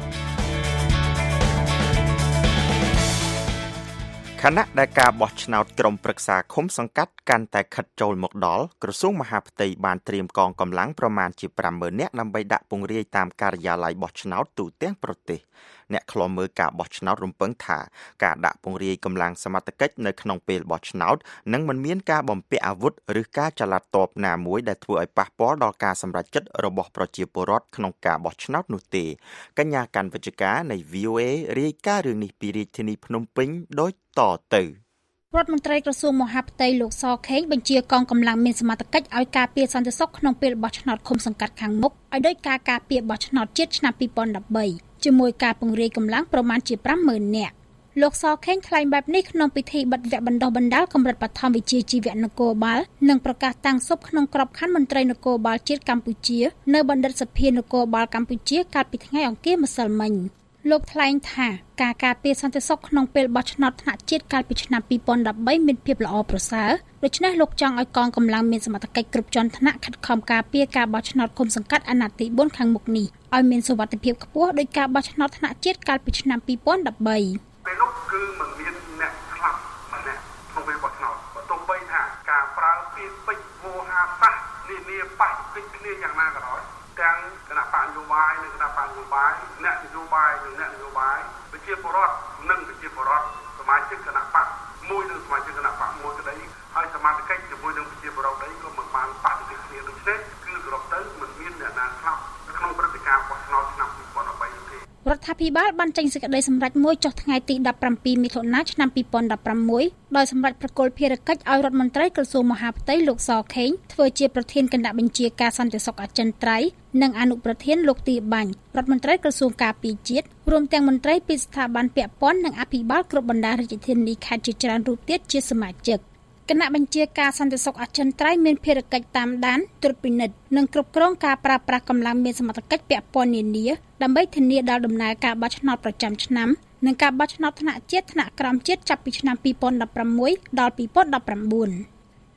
ខណៈដែលការបោះឆ្នោតក្រុមប្រឹក្សាឃុំសង្កាត់កាន់តែខិតចូលមកដល់ក្រសួងមហាផ្ទៃបានត្រៀមកងកម្លាំងប្រមាណជា ប្រាំម៉ឺន នាក់ដើម្បីដាក់ពង្រាយតាមការិយាល័យបោះឆ្នោតទូទាំងប្រទេសអ្នកខ្លំមើលការបោះឆ្នោតរំពឹងថាការដាក់ពង្រាយកម្លាំងសមត្ថកិច្ចនៅក្នុងពេលបោះឆ្នោតនឹងមិនមានការបំពាក់អាវុធឬការចល័តទ័ពណាមួយដែលធ្វើឲ្យប៉ះពាល់ដល់ការសម្រេចចិត្តរបស់ប្រជាពលរដ្ឋក្នុងការបោះឆ្នោតនោះទេកញ្ញាកាន់វិជ្ជការនៃ វី អូ អេ រាយការណ៍រឿងនេះពីរាជធានីភ្នំពេញដូចតទៅរដ្ឋមន្ត្រីក្រសួងមហាផ្ទៃលោកសខេងបញ្ជាកងកម្លាំងមានសមត្ថកិច្ចឲ្យការពារសន្តិសុខក្នុងពេលបោះឆ្នោតឃុំសង្កាត់ខាងមុខឲ្យដោយការការពារបោះឆ្នោតជាតិឆ្នាំពីរពាន់ដប់បីជាមួយការពង្រាយកម្លាំងប្រមាណជា ប្រាំម៉ឺន នាក់លោកសខេងថ្លែងបែបនេះក្នុងពិធីបិទវគ្គបណ្ដុះបណ្ដាលកម្រិតបឋមវិជ្ជាជីវៈនគរបាលនិងប្រកាសតាំងស៊ុបក្នុងក្របខ័ណ្ឌមន្ត្រីនគរបាលជាតិកម្ពុជានៅបណ្ឌិតសភានគរបាលកម្ពុជាកាលពីថ្ងៃអង្គារម្សិលមិញលោកថ្លែងថាការការពារសន្តិសុខក្នុងពេលបោះឆ្នោតថ្នាក់ជាតិកាលពីឆ្នាំពីរពាន់ដប់បីមានភាពល្អប្រសើរដូច្នេះលោកចង់ឲ្យកងកម្លាំងមានសមត្ថកិច្ចគ្រប់ជាន់ថ្នាក់ខិតខំការពារការបោះឆ្នោតឃុំសង្កាត់អាណត្តិទីបួនខាងមុខនេះឲ្យមានសុវត្ថិភាពខ្ពស់ដោយការបោះឆ្នោតថ្នាក់ជាតិកាលពីឆ្នាំពីរពាន់ដប់បីពេលនោះគឺមិនមានអ្នកស្លាប់ម្នាក់ក្នុងពេលបោះឆ្នោតបើទោះបីថាការប្រើពាក្យពេចន៍វោហារសាស្ត្រនានាប៉ះទង្គិចគ្នាយ៉ាងណាក៏ដោយទាំងគណៈបកនយោបាយនិងគណៈបកនយោបាយអ្នកនយោបាយនិងអ្នកនយោបាយប្រជាពលរដ្ឋនិងប្រជាពលរដ្ឋសមាជិកគណៈបកមួយនិងសមាជិកគណៈបកមួយក្តីហើយសមាជិកជាមួយនឹងប្រជាពលរដ្ឋđấyក៏មិនបានប៉ះទង្គិចគ្នាដូច្នេះគឺសរុបទៅមិនមានអ្នកណាស្លាប់ក្នុងព្រឹត្តិការណ៍បោះឆ្នោតឆ្នាំពីរពាន់ដប់បីទេរដ្ឋាភិបាលបានចេញសេចក្តីសម្រេចមួយចុះថ្ងៃទីដប់ប្រាំពីរមិថុនាឆ្នាំពីរពាន់ដប់ប្រាំមួយដោយសម្រេចប្រគល់ភារកិច្ចឲ្យរដ្ឋមន្ត្រីក្រសួងមហាផ្ទៃលោកសខេងធ្វើជាប្រធានគណៈបញ្ជាការសន្តិសុខអចិន្ត្រៃយ៍និងអនុប្រធានលោកទីបាញ់រដ្ឋមន្ត្រីក្រសួងការពារជាតិរួមទាំងមន្ត្រីពីស្ថាប័នពាក់ព័ន្ធនិងអភិបាលគ្រប់បណ្ដារាជធានីខេត្តជាច្រើនរូបទៀតជាសមាជិកគណៈបញ្ជាការសន្តិសុខអចិន្ត្រៃយ៍មានភារកិច្ចតាមដានត្រួតពិនិត្យនិងគ្រប់គ្រងការប្រើប្រាស់កម្លាំងមានសមត្ថកិច្ចពាក់ព័ន្ធនានាដើម្បីធានាដល់ដំណើរការបោះឆ្នោតប្រចាំឆ្នាំនិងការបោះឆ្នោតថ្នាក់ជាតិថ្នាក់ក្រោមជាតិចាប់ពីឆ្នាំពីរពាន់ដប់ប្រាំមួយដល់ពីរពាន់ដប់ប្រាំបួន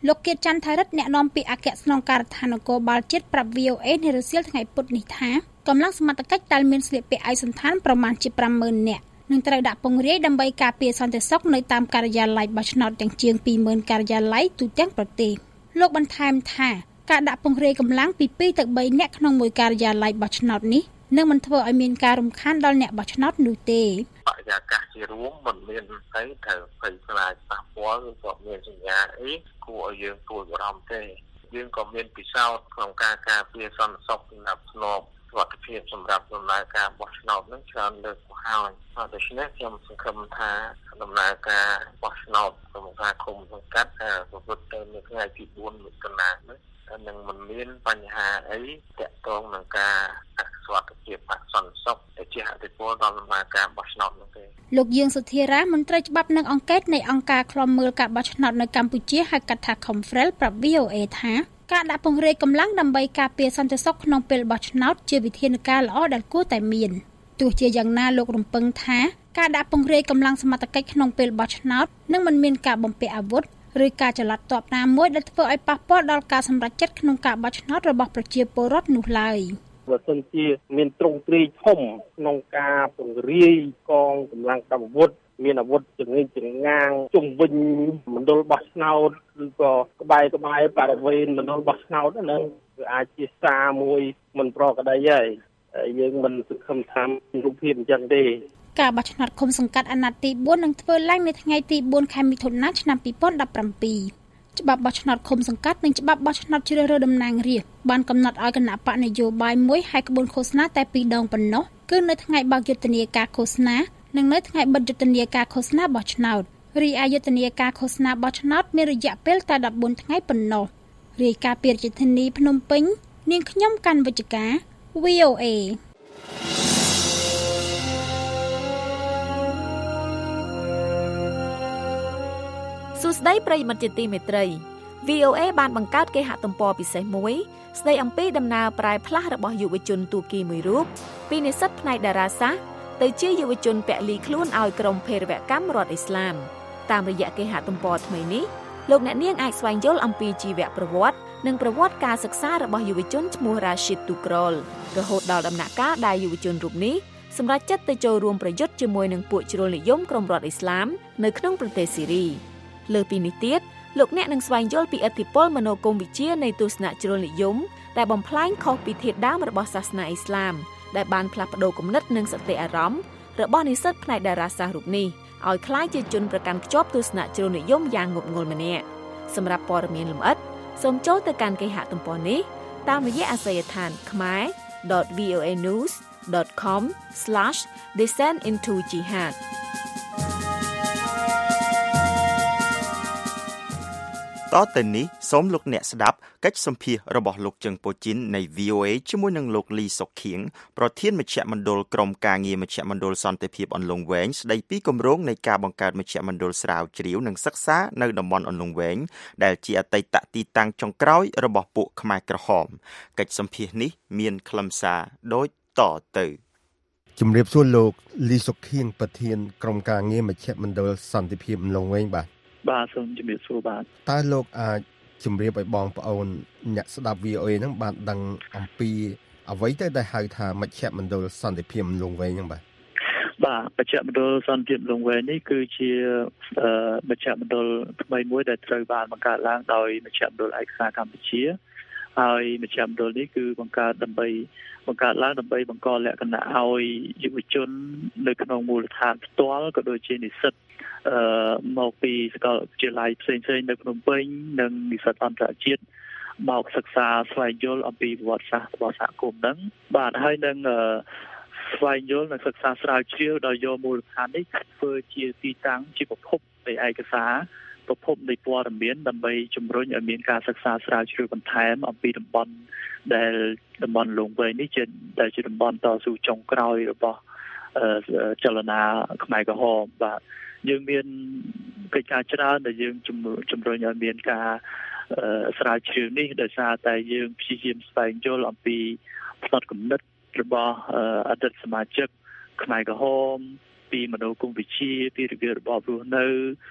លោកគៀតច័ន្ទថារិទ្ធអ្នកនាំពាក្យអគ្គស្នងការដ្ឋាននគរបាលជាតិប្រាប់ វី អូ អេ នៅរសៀលថ្ងៃពុធនេះថាកម្លាំងសមត្ថកិច្ចដែលមានស្លៀកពាក់ឯកសណ្ឋានប្រមាណជា ប្រាំម៉ឺន នាក់នឹងត្រូវដាក់ពង្រាយដើម្បីការពារសន្តិសុខនៅតាមការិយាល័យបោះឆ្នោតទាំងជាង ពីរម៉ឺន ការិយាល័យទូទាំងប្រទេសលោកបន្ថែមថាការដាក់ពង្រាយកម្លាំងពីពីរទៅបីនាក់ក្នុងមួយការិយាល័យបោះឆ្នោតនេះនឹងមិនធ្វើឲ្យមានការរំខានដល់អ្នកបោះឆ្នោតនោះទេបរិយាកាសជារួមមិនមានអីត្រូវភ័យខ្លាចប៉ះពាល់ឬក៏មានសញ្ញាអីគួរឲ្យយើងព្រួយបារម្ភទេយើងក៏មានពិសោធន៍ក្នុងការការពារសន្តិសុខសម្រាប់ស្នប់សុខភាពសម្រាប់ដំណើរការបោះឆ្នោតនឹងច្រើនលើកមកហើយហើយដូច្នេះខ្ញុំសង្ឃឹមថាដំណើរការបោះឆ្នោតក្នុងការគុំសង្កាត់ប្រព្រឹត្តទៅនៅថ្ងៃទីបួនមិថុនានេះនឹងមិនមានបញ្ហាអីទាក់ទងនឹងការអសុខភាពអសន្តិសុខដែលជាអតិពលដល់ដំណើរការបោះឆ្នោតនោះទេលោកយាងសុធារាមន្ត្រីច្បាប់និងអង្កេតនៃអង្គការឃ្លាំមើលការបោះឆ្នោតនៅកម្ពុជាហៅកាត់ថា Confrel ប្រាប់ វី អូ អេ ថាការដាក់ពង្រាយកម្លាំងដើម្បីការពារសន្តិសុខក្នុងពេលបោះឆ្នោតជាវិធានការល្អដែលគួរតែមានទោះជាយ៉ាងណាលោករំពឹងថាការដាក់ពង្រាយកម្លាំងសមត្ថកិច្ចក្នុងពេលបោះឆ្នោតនឹងមិនមានការបំពាក់អាវុធឬការចល័តទ័ពណាមួយដែលធ្វើឲ្យប៉ះពាល់ដល់ការសម្រេចចិត្តក្នុងការបោះឆ្នោតរបស់ប្រជាពលរដ្ឋនោះឡើយបើសិនជាមានទ្រង់ទ្រាយធំក្នុងការពង្រាយកងកម្លាំងកម្មវុធមានអាវុធជំនាញចងាងជុំវិញមណ្ឌលបោះឆ្នោតឬក៏ក្បែរក្បែរបរិវេណមណ្ឌលបោះឆ្នោតហ្នឹងវាអាចជាសារមួយមិនប្រក្រតីហើយយើងមិនសង្ឃឹមថារូបភាពអញ្ចឹងទេការបោះឆ្នោតឃុំសង្កាត់អាណត្តិទីបួននឹងធ្វើឡើងនៅថ្ងៃទីបួនខែមិថុនាឆ្នាំពីរពាន់ដប់ប្រាំពីរច្បាប់បោះឆ្នោតឃុំសង្កាត់និងច្បាប់បោះឆ្នោតជ្រើសរើសតំណាងរាស្ត្របានកំណត់ឲ្យគណៈបកនយោបាយមួយហែកក្បួនឃោសនាតែពីរដងប៉ុណ្ណោះគឺនៅថ្ងៃបើកយុទ្ធនាការឃោសនានិងនៅថ្ងៃបិទយុទ្ធនាការឃោសនាបោះឆ្នោតរីឯយុទ្ធនាការឃោសនាបោះឆ្នោតមានរយៈពេលតែដប់បួនថ្ងៃប៉ុណ្ណោះរាយការណ៍ពីរាជធានីភ្នំពេញនាងខ្ញុំកាន់វិជ្ជការ វី អូ អេសួស្តីប្រិយមិត្តជាទីមេត្រី វី អូ អេ បានបង្កើតគេហទំព័រពិសេសមួយស្ដីអំពីដំណើរប្រែផ្លាស់របស់យុវជនទូគីមួយរូបពីនិស្សិតផ្នែកតារាសាស្ត្រទៅជាយុវជនពលីខ្លួនឲ្យក្រុមភេរវកម្មរដ្ឋអ៊ីស្លាមតាមរយៈគេហទំព័រថ្មីនេះលោកអ្នកនាងអាចស្វែងយល់អំពីជីវប្រវត្តិនិងប្រវត្តិការសិក្សារបស់យុវជនឈ្មោះ Rashid Tukrol រហូតដល់ដំណាក់កាលដែលយុវជនរូបនេះសម្រេចចិត្តទៅចូលរួមប្រយុទ្ធជាមួយនឹងពួកជ្រុលនិយមក្រុមរដ្ឋអ៊ីស្លាមនៅក្នុងប្រទេសស៊ីរីលើពីនេះទៀតលោកអ្នកនឹងស្វែងយល់ពីឥទ្ធិពលមនោគមវិជ្ជានៃទស្សនៈជ្រុលនិយមដែលបំផ្លាញខុសពីធាតុដើមរបស់សាសនាអ៊ីស្លាមដែលបានផ្លាស់ប្ដូរគំនិតនិងសតិអារម្មណ៍របស់និស្សិតផ្នែកតារាសាស្ត្ររូបនេះឲ្យក្លាយជាជនប្រកាន់ខ្ជាប់ទស្សនៈជ្រុលនិយមយ៉ាងងប់ងល់ម្នាក់សម្រាប់ព័ត៌មានលម្អិតសូមចូលទៅកាន់គេហទំព័រនេះតាមរយៈអាសយដ្ឋាន khmer dot v o a news dot com slash descend into jihad តទៅនេះសូមលោកអ្នកស្ដាប់កិច្ចសម្ភាសរបស់លោកជឹងពូជីននៃ វី អូ អេ ជាមួយនឹងលោកលីសុកខៀងប្រធានមជ្ឈមណ្ឌលក្រមការងារមជ្ឈមណ្ឌលសន្តិភាពអន្លង់វែងស្ដីពីគម្រោងនៃការបង្កើតមជ្ឈមណ្ឌលស្រាវជ្រាវនិងសិក្សានៅតំបន់អន្លង់វែងដែលជាអតីតទីតាំងចុងក្រោយរបស់ពួកខ្មែរក្រហមកិច្ចសម្ភាសនេះមានខ្លឹមសារដូចតទៅជំរាបសួរលោកលីសុកខៀងប្រធានក្រមការងារមជ្ឈមណ្ឌលសន្តិភាពអន្លង់វែងបាទបាទសូមជំរាបសួរបាទតើលោកអាចជម្រាបឲ្យបងប្អូនអ្នកស្ដាប់ វី អូ អេ ហ្នឹងបានដឹងអំពីអ្វីទៅដែលហៅថាមជ្ឈមណ្ឌលសន្តិភាពអន្លង់វែងហ្នឹងបាទបាទមជ្ឈមណ្ឌលសន្តិភាពអន្លង់វែងនេះគឺជាមជ្ឈមណ្ឌលថ្មីមួយដែលត្រូវបានបង្កើតឡើងដោយមជ្ឈមណ្ឌលឯកសារកម្ពុជាហើយមជ្ឈមណ្ឌលនេះគឺបង្កើតដើម្បីបង្កើតឡើងដើម្បីបង្កលក្ខណៈឲ្យយុវជននៅក្នុងមូលដ្ឋានផ្ទាល់ក៏ដូចជានិស្សិតអឺមកពីសាកលវិទ្យាល័យផ្សេងៗនៅភ្នំពេញនិងនិស្សិតអន្តរជាតិមកសិក្សាស្វែងយល់អំពីប្រវត្តិសាស្ត្ររបស់សហគមន៍ហ្នឹងបាទហើយនឹងស្វែងយល់និងសិក្សាស្រាវជ្រាវដោយយកមូលដ្ឋាននេះធ្វើជាទីតាំងជាប្រភពនៃឯកសារប្រភពនៃព័ត៌មានដើម្បីជំរុញឲ្យមានការសិក្សាស្រាវជ្រាវបន្ថែមអំពីតំបន់ដែលតំបន់លងវែងនេះជាដែលជាតំបន់តស៊ូចុងក្រោយរបស់ចលនាខ្មែរក្រហមបាទយើងមានកិច្ចការច្រើនដែលយើងជំរុញឲ្យមានការស្រាវជ្រាវនេះដោយសារតែយើងព្យាយាមស្វែងយល់អំពីផ្នត់គំនិតរបស់អតីតសមាជិកខ្មែរក្រហមពីមនោគមវិជ្ជាពីរបៀបរបបរស់នៅ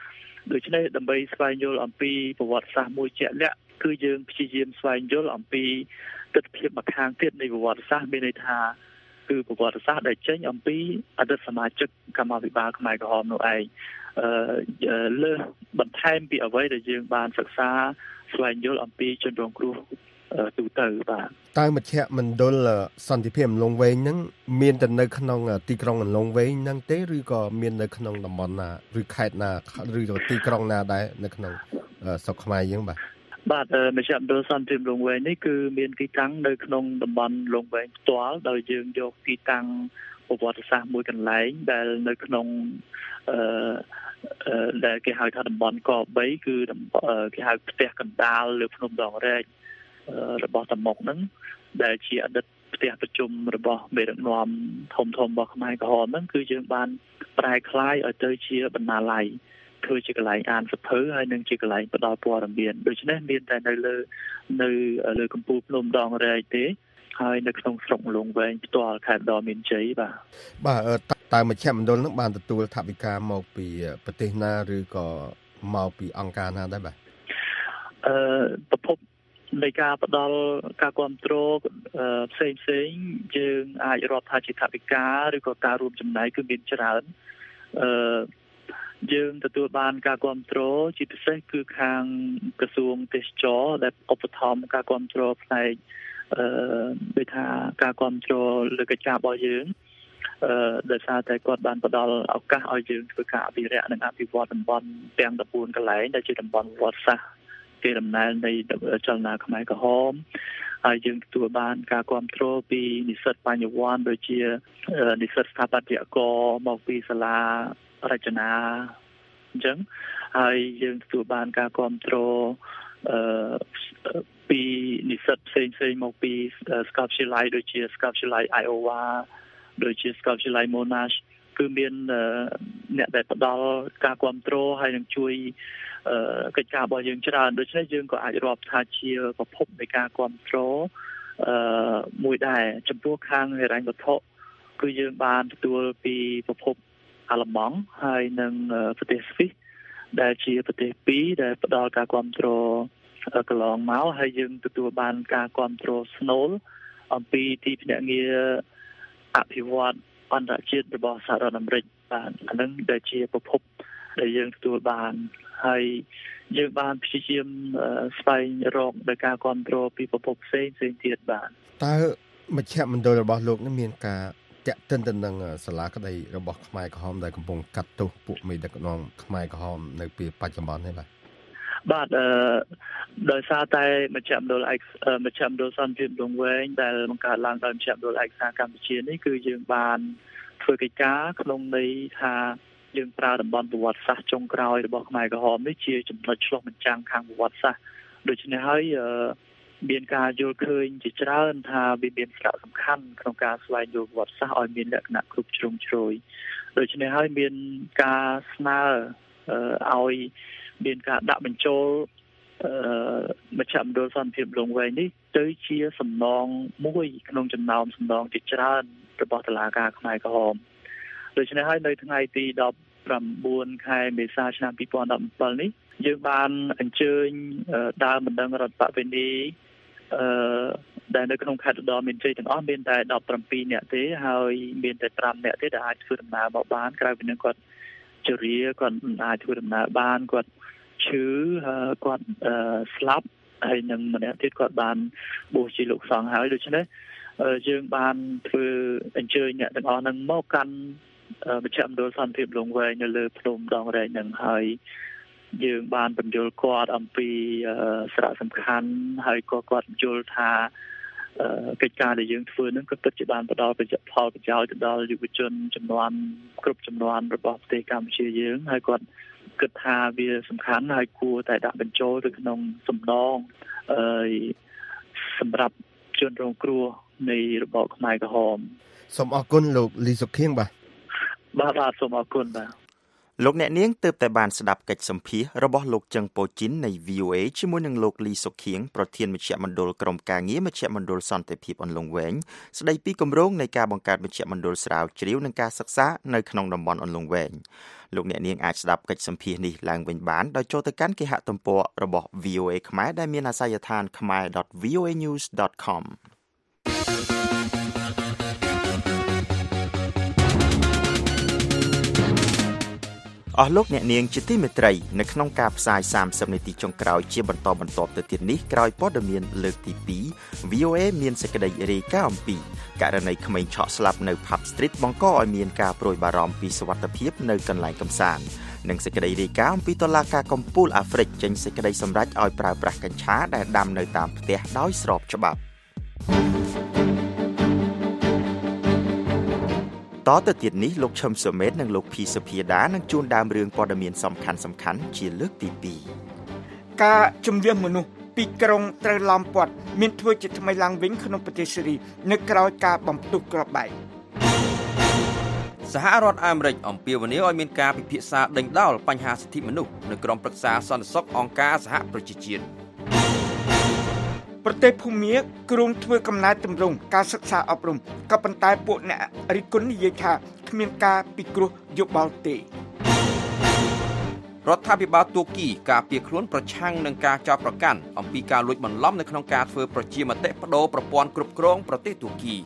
ដូច្នេះដើម្បីស្វែងយល់អំពីប្រវត្តិសាស្ត្រមួយជាក់លាក់គឺយើងព្យាយាមស្វែងយល់អំពីទស្សនវិជ្ជាមួយខាងទៀតនៃប្រវត្តិសាស្ត្រមានន័យថាគឺប្រវត្តិសាស្ត្រដែលចេញអំពីអតីតសមាជិកកម្មាភិបាលខ្មែរក្រហមនោះឯងអឺលើបន្ថែមពីអ្វីដែលយើងបានសិក្សាស្វែងយល់អំពីជនរងគ្រោះទូទៅបាទតើមជ្ឈមណ្ឌលសន្តិភាពអន្លង់វែងហ្នឹងមានតែនៅក្នុងទីក្រុងអន្លង់វែងហ្នឹងទេឬក៏មាននៅក្នុងតំបន់ណាឬខេត្តណាឬក៏ទីក្រុងណាដែរនៅក្នុងស្រុកខ្មែរយើងបាទបាទមជ្ឈមណ្ឌលសន្តិភាពលងវែងនេះគឺមានទីតាំងនៅក្នុងតំបន់លងវែងផ្ទាល់ដោយយើងយកទីតាំងប្រវត្តិសាស្ត្រមួយកន្លែងដែលនៅក្នុងអឺដែលគេហៅថាតំបន់កបីគឺគេហៅផ្ទះកណ្ដាលលើភ្នំដងរែករបស់តាមុកហ្នឹងដែលជាអតីតផ្ទះប្រជុំរបស់មេដឹកនាំធំធំរបស់ខ្មែរក្រហមហ្នឹងគឺយើងបានប្រែក្លាយឲ្យទៅជាបណ្ណាល័យធ្វើជាកន្លែងអានសភៅហើយនឹងជាកន្លែងផ្ដល់ព័ត៌មានដូច្នេះមានតែនៅលើនៅលើកំពូលភ្នំដងរែកទេហើយនៅក្នុងស្រុកលងវែងផ្ទាល់ខេត្តដ៏មានជ័យបាទបាទតើមជ្ឈមណ្ឌលហ្នឹងបានទទួលថវិកាមកពីប្រទេសណាឬក៏មកពីអង្គការណាដែរបាទអឺប្រភពនៃការផ្ដល់ការគ្រប់គ្រងផ្សេងផ្សេងយើងអាចរាប់ថាជាថវិកាឬក៏ការរួមចំណែកគឺមានច្រើនអឺយើងទទួលបានការគ្រប់គ្រងជាពិសេសគឺខាងក្រសួងទេសចរដែលឧបត្ថម្ភការគ្រប់គ្រងផ្នែកអឺដូចថាការគ្រប់គ្រងលើកិច្ចការរបស់យើងអឺដោយសារតែគាត់បានផ្ដល់ឱកាសឲ្យយើងធ្វើការអភិរក្សនិងអភិវឌ្ឍតំបន់ទាំងដប់បួនកន្លែងដែលជាតំបន់ប្រវត្តិសាស្ត្រគេដំណើរនៃចលនាខ្មែរក្រហមហើយយើងទទួលបានការគ្រប់គ្រងពីនិស្សិតបញ្ញវន្តដូចជានិស្សិតស្ថាបត្យករមកពីសាលារចនាអញ្ចឹងហើយយើងទទួលបានការគ្រប់គ្រងអឺពីនិស្សិតផ្សេងផ្សេងមកពីសាកលវិទ្យាល័យដូចជាសាកលវិទ្យាល័យ Iowa ដូចជាសាកលវិទ្យាល័យ Monash គឺមានអ្នកដែលផ្ដល់ការគ្រប់គ្រងហើយនឹងជួយកិច្ចការរបស់យើងច្រើនដូច្នេះយើងក៏អាចរាប់ថាជាប្រភពនៃការគ្រប់គ្រងអឺមួយដែរចំពោះខាងហិរញ្ញវត្ថុគឺយើងបានទទួលពីប្រភពអាល្លឺម៉ង់ហើយនិងប្រទេសស្វីសដែលជាប្រទេសពីរដែលផ្ដល់ការគ្រប់គ្រងកន្លងមកហើយយើងទទួលបានការគ្រប់គ្រងស្នូលអំពីទីភ្នាក់ងារអភិវឌ្ឍអន្តរជាតិរបស់សហរដ្ឋអាមេរិកបាទអានឹងដែលជាប្រភពដែលយើងទទួលបានហើយយើងបានព្យាយាមស្វែងរកដោយការគ្រប់គ្រងពីប្រភពផ្សេងផ្សេងទៀតបាទតើមជ្ឈមណ្ឌលរបស់លោកនេះមានការតាក់ទិនទៅនឹងសាលាក្តីរបស់ខ្មែរក្រហមដែលកំពុងកាត់ទោសពួកមេដឹកនាំខ្មែរក្រហមនៅពេលបច្ចុប្បន្ននេះបាទបាទអឺដោយសារតែមជ្ឈមណ្ឌលឯកមជ្ឈមណ្ឌលសន្តិភាពលងវែងដែលបង្កើតឡើងដោយមជ្ឈមណ្ឌលឯកសារកម្ពុជានេះគឺយើងបានធ្វើកិច្ចការក្នុងន័យថាយើងប្រើតំបន់ប្រវត្តិសាស្ត្រចុងក្រោយរបស់ខ្មែរក្រហមនេះជាចំណុចឆ្លុះបញ្ចាំងខាងប្រវត្តិសាស្ត្រដូច្នេះហើយមានការយល់ឃើញជាច្រើនថាវាមានសារៈសំខាន់ក្នុងការស្វែងយល់ប្រវត្តិសាស្ត្រឲ្យមានលក្ខណៈគ្រប់ជ្រុងជ្រោយដូច្នេះហើយមានការស្នើឲ្យមានការដាក់បញ្ចូលអឺមជ្ឈមណ្ឌលសន្តិភាពលងវែងនេះទៅជាសំណងមួយក្នុងចំណោមសំណងជាច្រើនរបស់តុលាការខ្មែរក្រហមដូច្នេះហើយនៅថ្ងៃទីដប់ប្រាំបួនខែមេសាឆ្នាំពីរពាន់ដប់ប្រាំbảyនេះយើងបានអញ្ជើញដើមបណ្ដឹងរដ្ឋបវេនីអឺដែលនៅក្នុងខេត្តឧត្តរមានជ័យទាំងអស់មានតែដប់ប្រាំពីរនាក់ទេហើយមានតែប្រាំនាក់ទេដែលអាចធ្វើដំណើរមកបានក្រៅពីនេះគាត់ជរាគាត់មិនអាចធ្វើដំណើរបានគាត់ឈឺគាត់ស្លាប់ហើយនឹងម្នាក់ទៀតគាត់បានបួសជាលោកសង្ឃហើយដូច្នេះយើងបានធ្វើអញ្ជើញអ្នកទាំងអស់ហ្នឹងមកកាន់មជ្ឈមណ្ឌលសន្តិភាពលងវែងនៅលើភ្នំដងរែកហ្នឹងហើយយើងបានបញ្យល់គាត់អំពីសារៈសំខាន់ហើយក៏គាត់យល់ថាកិច្ចការដែលយើងធ្វើហ្នឹងក៏ពិតជាបានផ្ដល់ប្រយោជន៍ផលប្រយោជន៍ទៅដល់យុវជនចំនួនគ្រប់ចំនួនរបស់ប្រទេសកម្ពុជាយើងហើយគាត់គិតថាវាសំខាន់ហើយគួរតែដាក់បញ្ចូលទៅក្នុងសំណងអឺសម្រាប់ជនរងគ្រោះនៃរបបខ្មែរក្រហមសូមអរគុណលោកលីសុខៀងបាទបាទបាទសូមអរគុណបាទលោកអ្នកនាងទើបតែបានស្ដាប់កិច្ចសម្ភាសរបស់លោកចឹងប៉ូជីននៃ វី អូ เอ ជាមួយនឹងលោកលីសុខៀងប្រធានមជ្ឈមណ្ឌលក្រុមការងារមជ្ឈមណ្ឌលសន្តិភាពអន្លង់វែងស្ដីពីគម្រោងនៃការបង្កើតមជ្ឈមណ្ឌលស្រាវជ្រាវនិងការសិក្សានៅក្នុងតំបន់អន្លង់វែងលោកអ្នកនាងអាចស្ដាប់កិច្ចសម្ភាសនេះឡើងវិញបានដោយចូលទៅកាន់គេហទំព័ររបស់ វី អូ เอ ខ្មែរដែលមានអាសយដ្ឋាន khmer dot v o a news dot comអស់លោកអ្នកនាងជាទីមេត្រីនៅក្នុងការផ្សាយសាមសិបនាទីចុងក្រោយជាបន្តបន្ទាប់ទៅទៀតនេះក្រោយព័ត៌មានលើកទីពីរ វី អូ เอ មានសេចក្តីរាយការណ៍អំពីករណីក្មេងឆក់ស្លាប់នៅ Pub Street បង្កឲ្យមានការព្រួយបារម្ភពីសុវត្ថិភាពនៅកន្លែងកម្សាន្តនិងសេចក្តីរាយការណ៍អំពីតុលាការកំពូលអាហ្វ្រិកចេញសេចក្តីសម្រេចឲ្យប្រើប្រាស់កញ្ឆាដែលដាំនៅតាមផ្ទះដោយស្របច្បាប់តទៅទៀតនេះលោកឈឹមសុមេតនិងលោកភីសុភាដានឹងជួនដើមរឿងព័ត៌មានសំខាន់សំខាន់ជាលើកទីពីរការជំនះមនុស្សពីក្រុងត្រូវឡោមព័ទ្ធមានធ្វើជាថ្មីឡើងវិញក្នុងប្រទេសសេរីនៅក្រោយការបំផ្ទុះគ្រាប់បែកសហរដ្ឋអាមេរិកអំពាវនាវឲ្យមានការពិភាក្សាដេញដោលបញ្ហាសិទ្ធិមនុស្សនៅក្រុមប្រឹក្សាសន្តិសុខអង្គការសហប្រជាជាតិប្រទេសភូមាគ្រោងធ្វើកំណែទម្រង់ការសិក្សាអប់រំក៏ប៉ុន្តែពួកអ្នករិះគន់និយាយថាគ្មានការពិគ្រោះយោបល់ទេរដ្ឋាភិបាលទួរគីការពារខ្លួនប្រឆាំងនឹងការចោទប្រកាន់អំពីការលួចបន្លំនៅក្នុងការធ្វើប្រជាមតិបដូរប្រព័ន្ធគ្រប់គ្រងប្រទេសទួរគី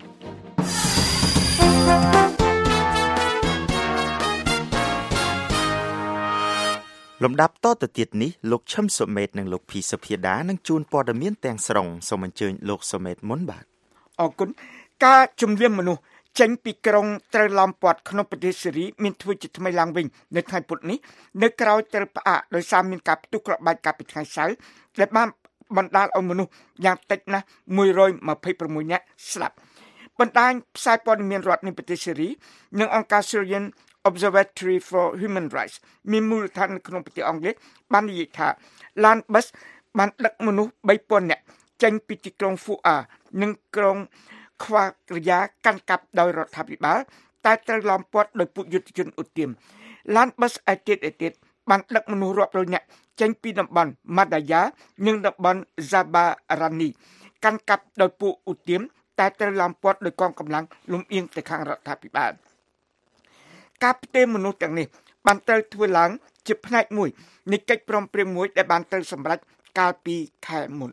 លំដាប់តទៅទៀតនេះលោកឈឹមសុមេតនិងលោកភីសុភាដានឹងជួនព័ត៌មានទាំងស្រុងសូមអញ្ជើញលោកសុមេតមុនបាទអរគុណការជំនះមនុស្សចេញពីក្រុងត្រូវឡោមព័ទ្ធក្នុងប្រទេសសេរីមានធ្វើជាថ្មីឡើងវិញនៅថ្ងៃពុធនេះនៅក្រៅត្រូវផ្អាកដោយសារមានការផ្ទុះគ្រាប់បែកកាលពីថ្ងៃសៅរ៍ដែលបានបណ្ដាលឲ្យមនុស្សយ៉ាងតិចណាស់មួយរយម្ភៃប្រាំមួយនាក់ស្លាប់បណ្ដាញផ្សាយព័ត៌មានរដ្ឋនៃប្រទេសសេរីនិងអង្គការ Syrian Observatory for Human Rights មានមូលដ្ឋាននៅក្នុងប្រទេសអង់គ្លេសបាននិយាយថាឡានប៊ីសបានដឹកមនុស្សបីពាន់នាក់ចេញពីទីក្រុងហ្វូអានិងក្រុងខ្វាក្រយ៉ាកាន់កាប់ដោយរដ្ឋាភិបាលតែត្រូវឡោមព័ទ្ធដោយពួកយុទ្ធជនឧទាមឡានប៊ីសឯទៀតឯទៀតបានដឹកមនុស្សរាប់រយនាក់ចេញពីតំបន់ម៉ាដាយ៉ានិងតំបន់ហ្សាបារ៉ានីកាន់កាប់ដោយពួកឧទាមតែត្រូវឡោមព័ទ្ធដោយកងកម្លាំងលំអៀងទៅខាងរដ្ឋាភិបាលការផ្ទេរមនុស្សទាំងនេះបានត្រូវធ្វើឡើងជាផ្នែកមួយនៃកិច្ចព្រមព្រៀងមួយដែលបានត្រូវសម្រេចកាលពីខែមុន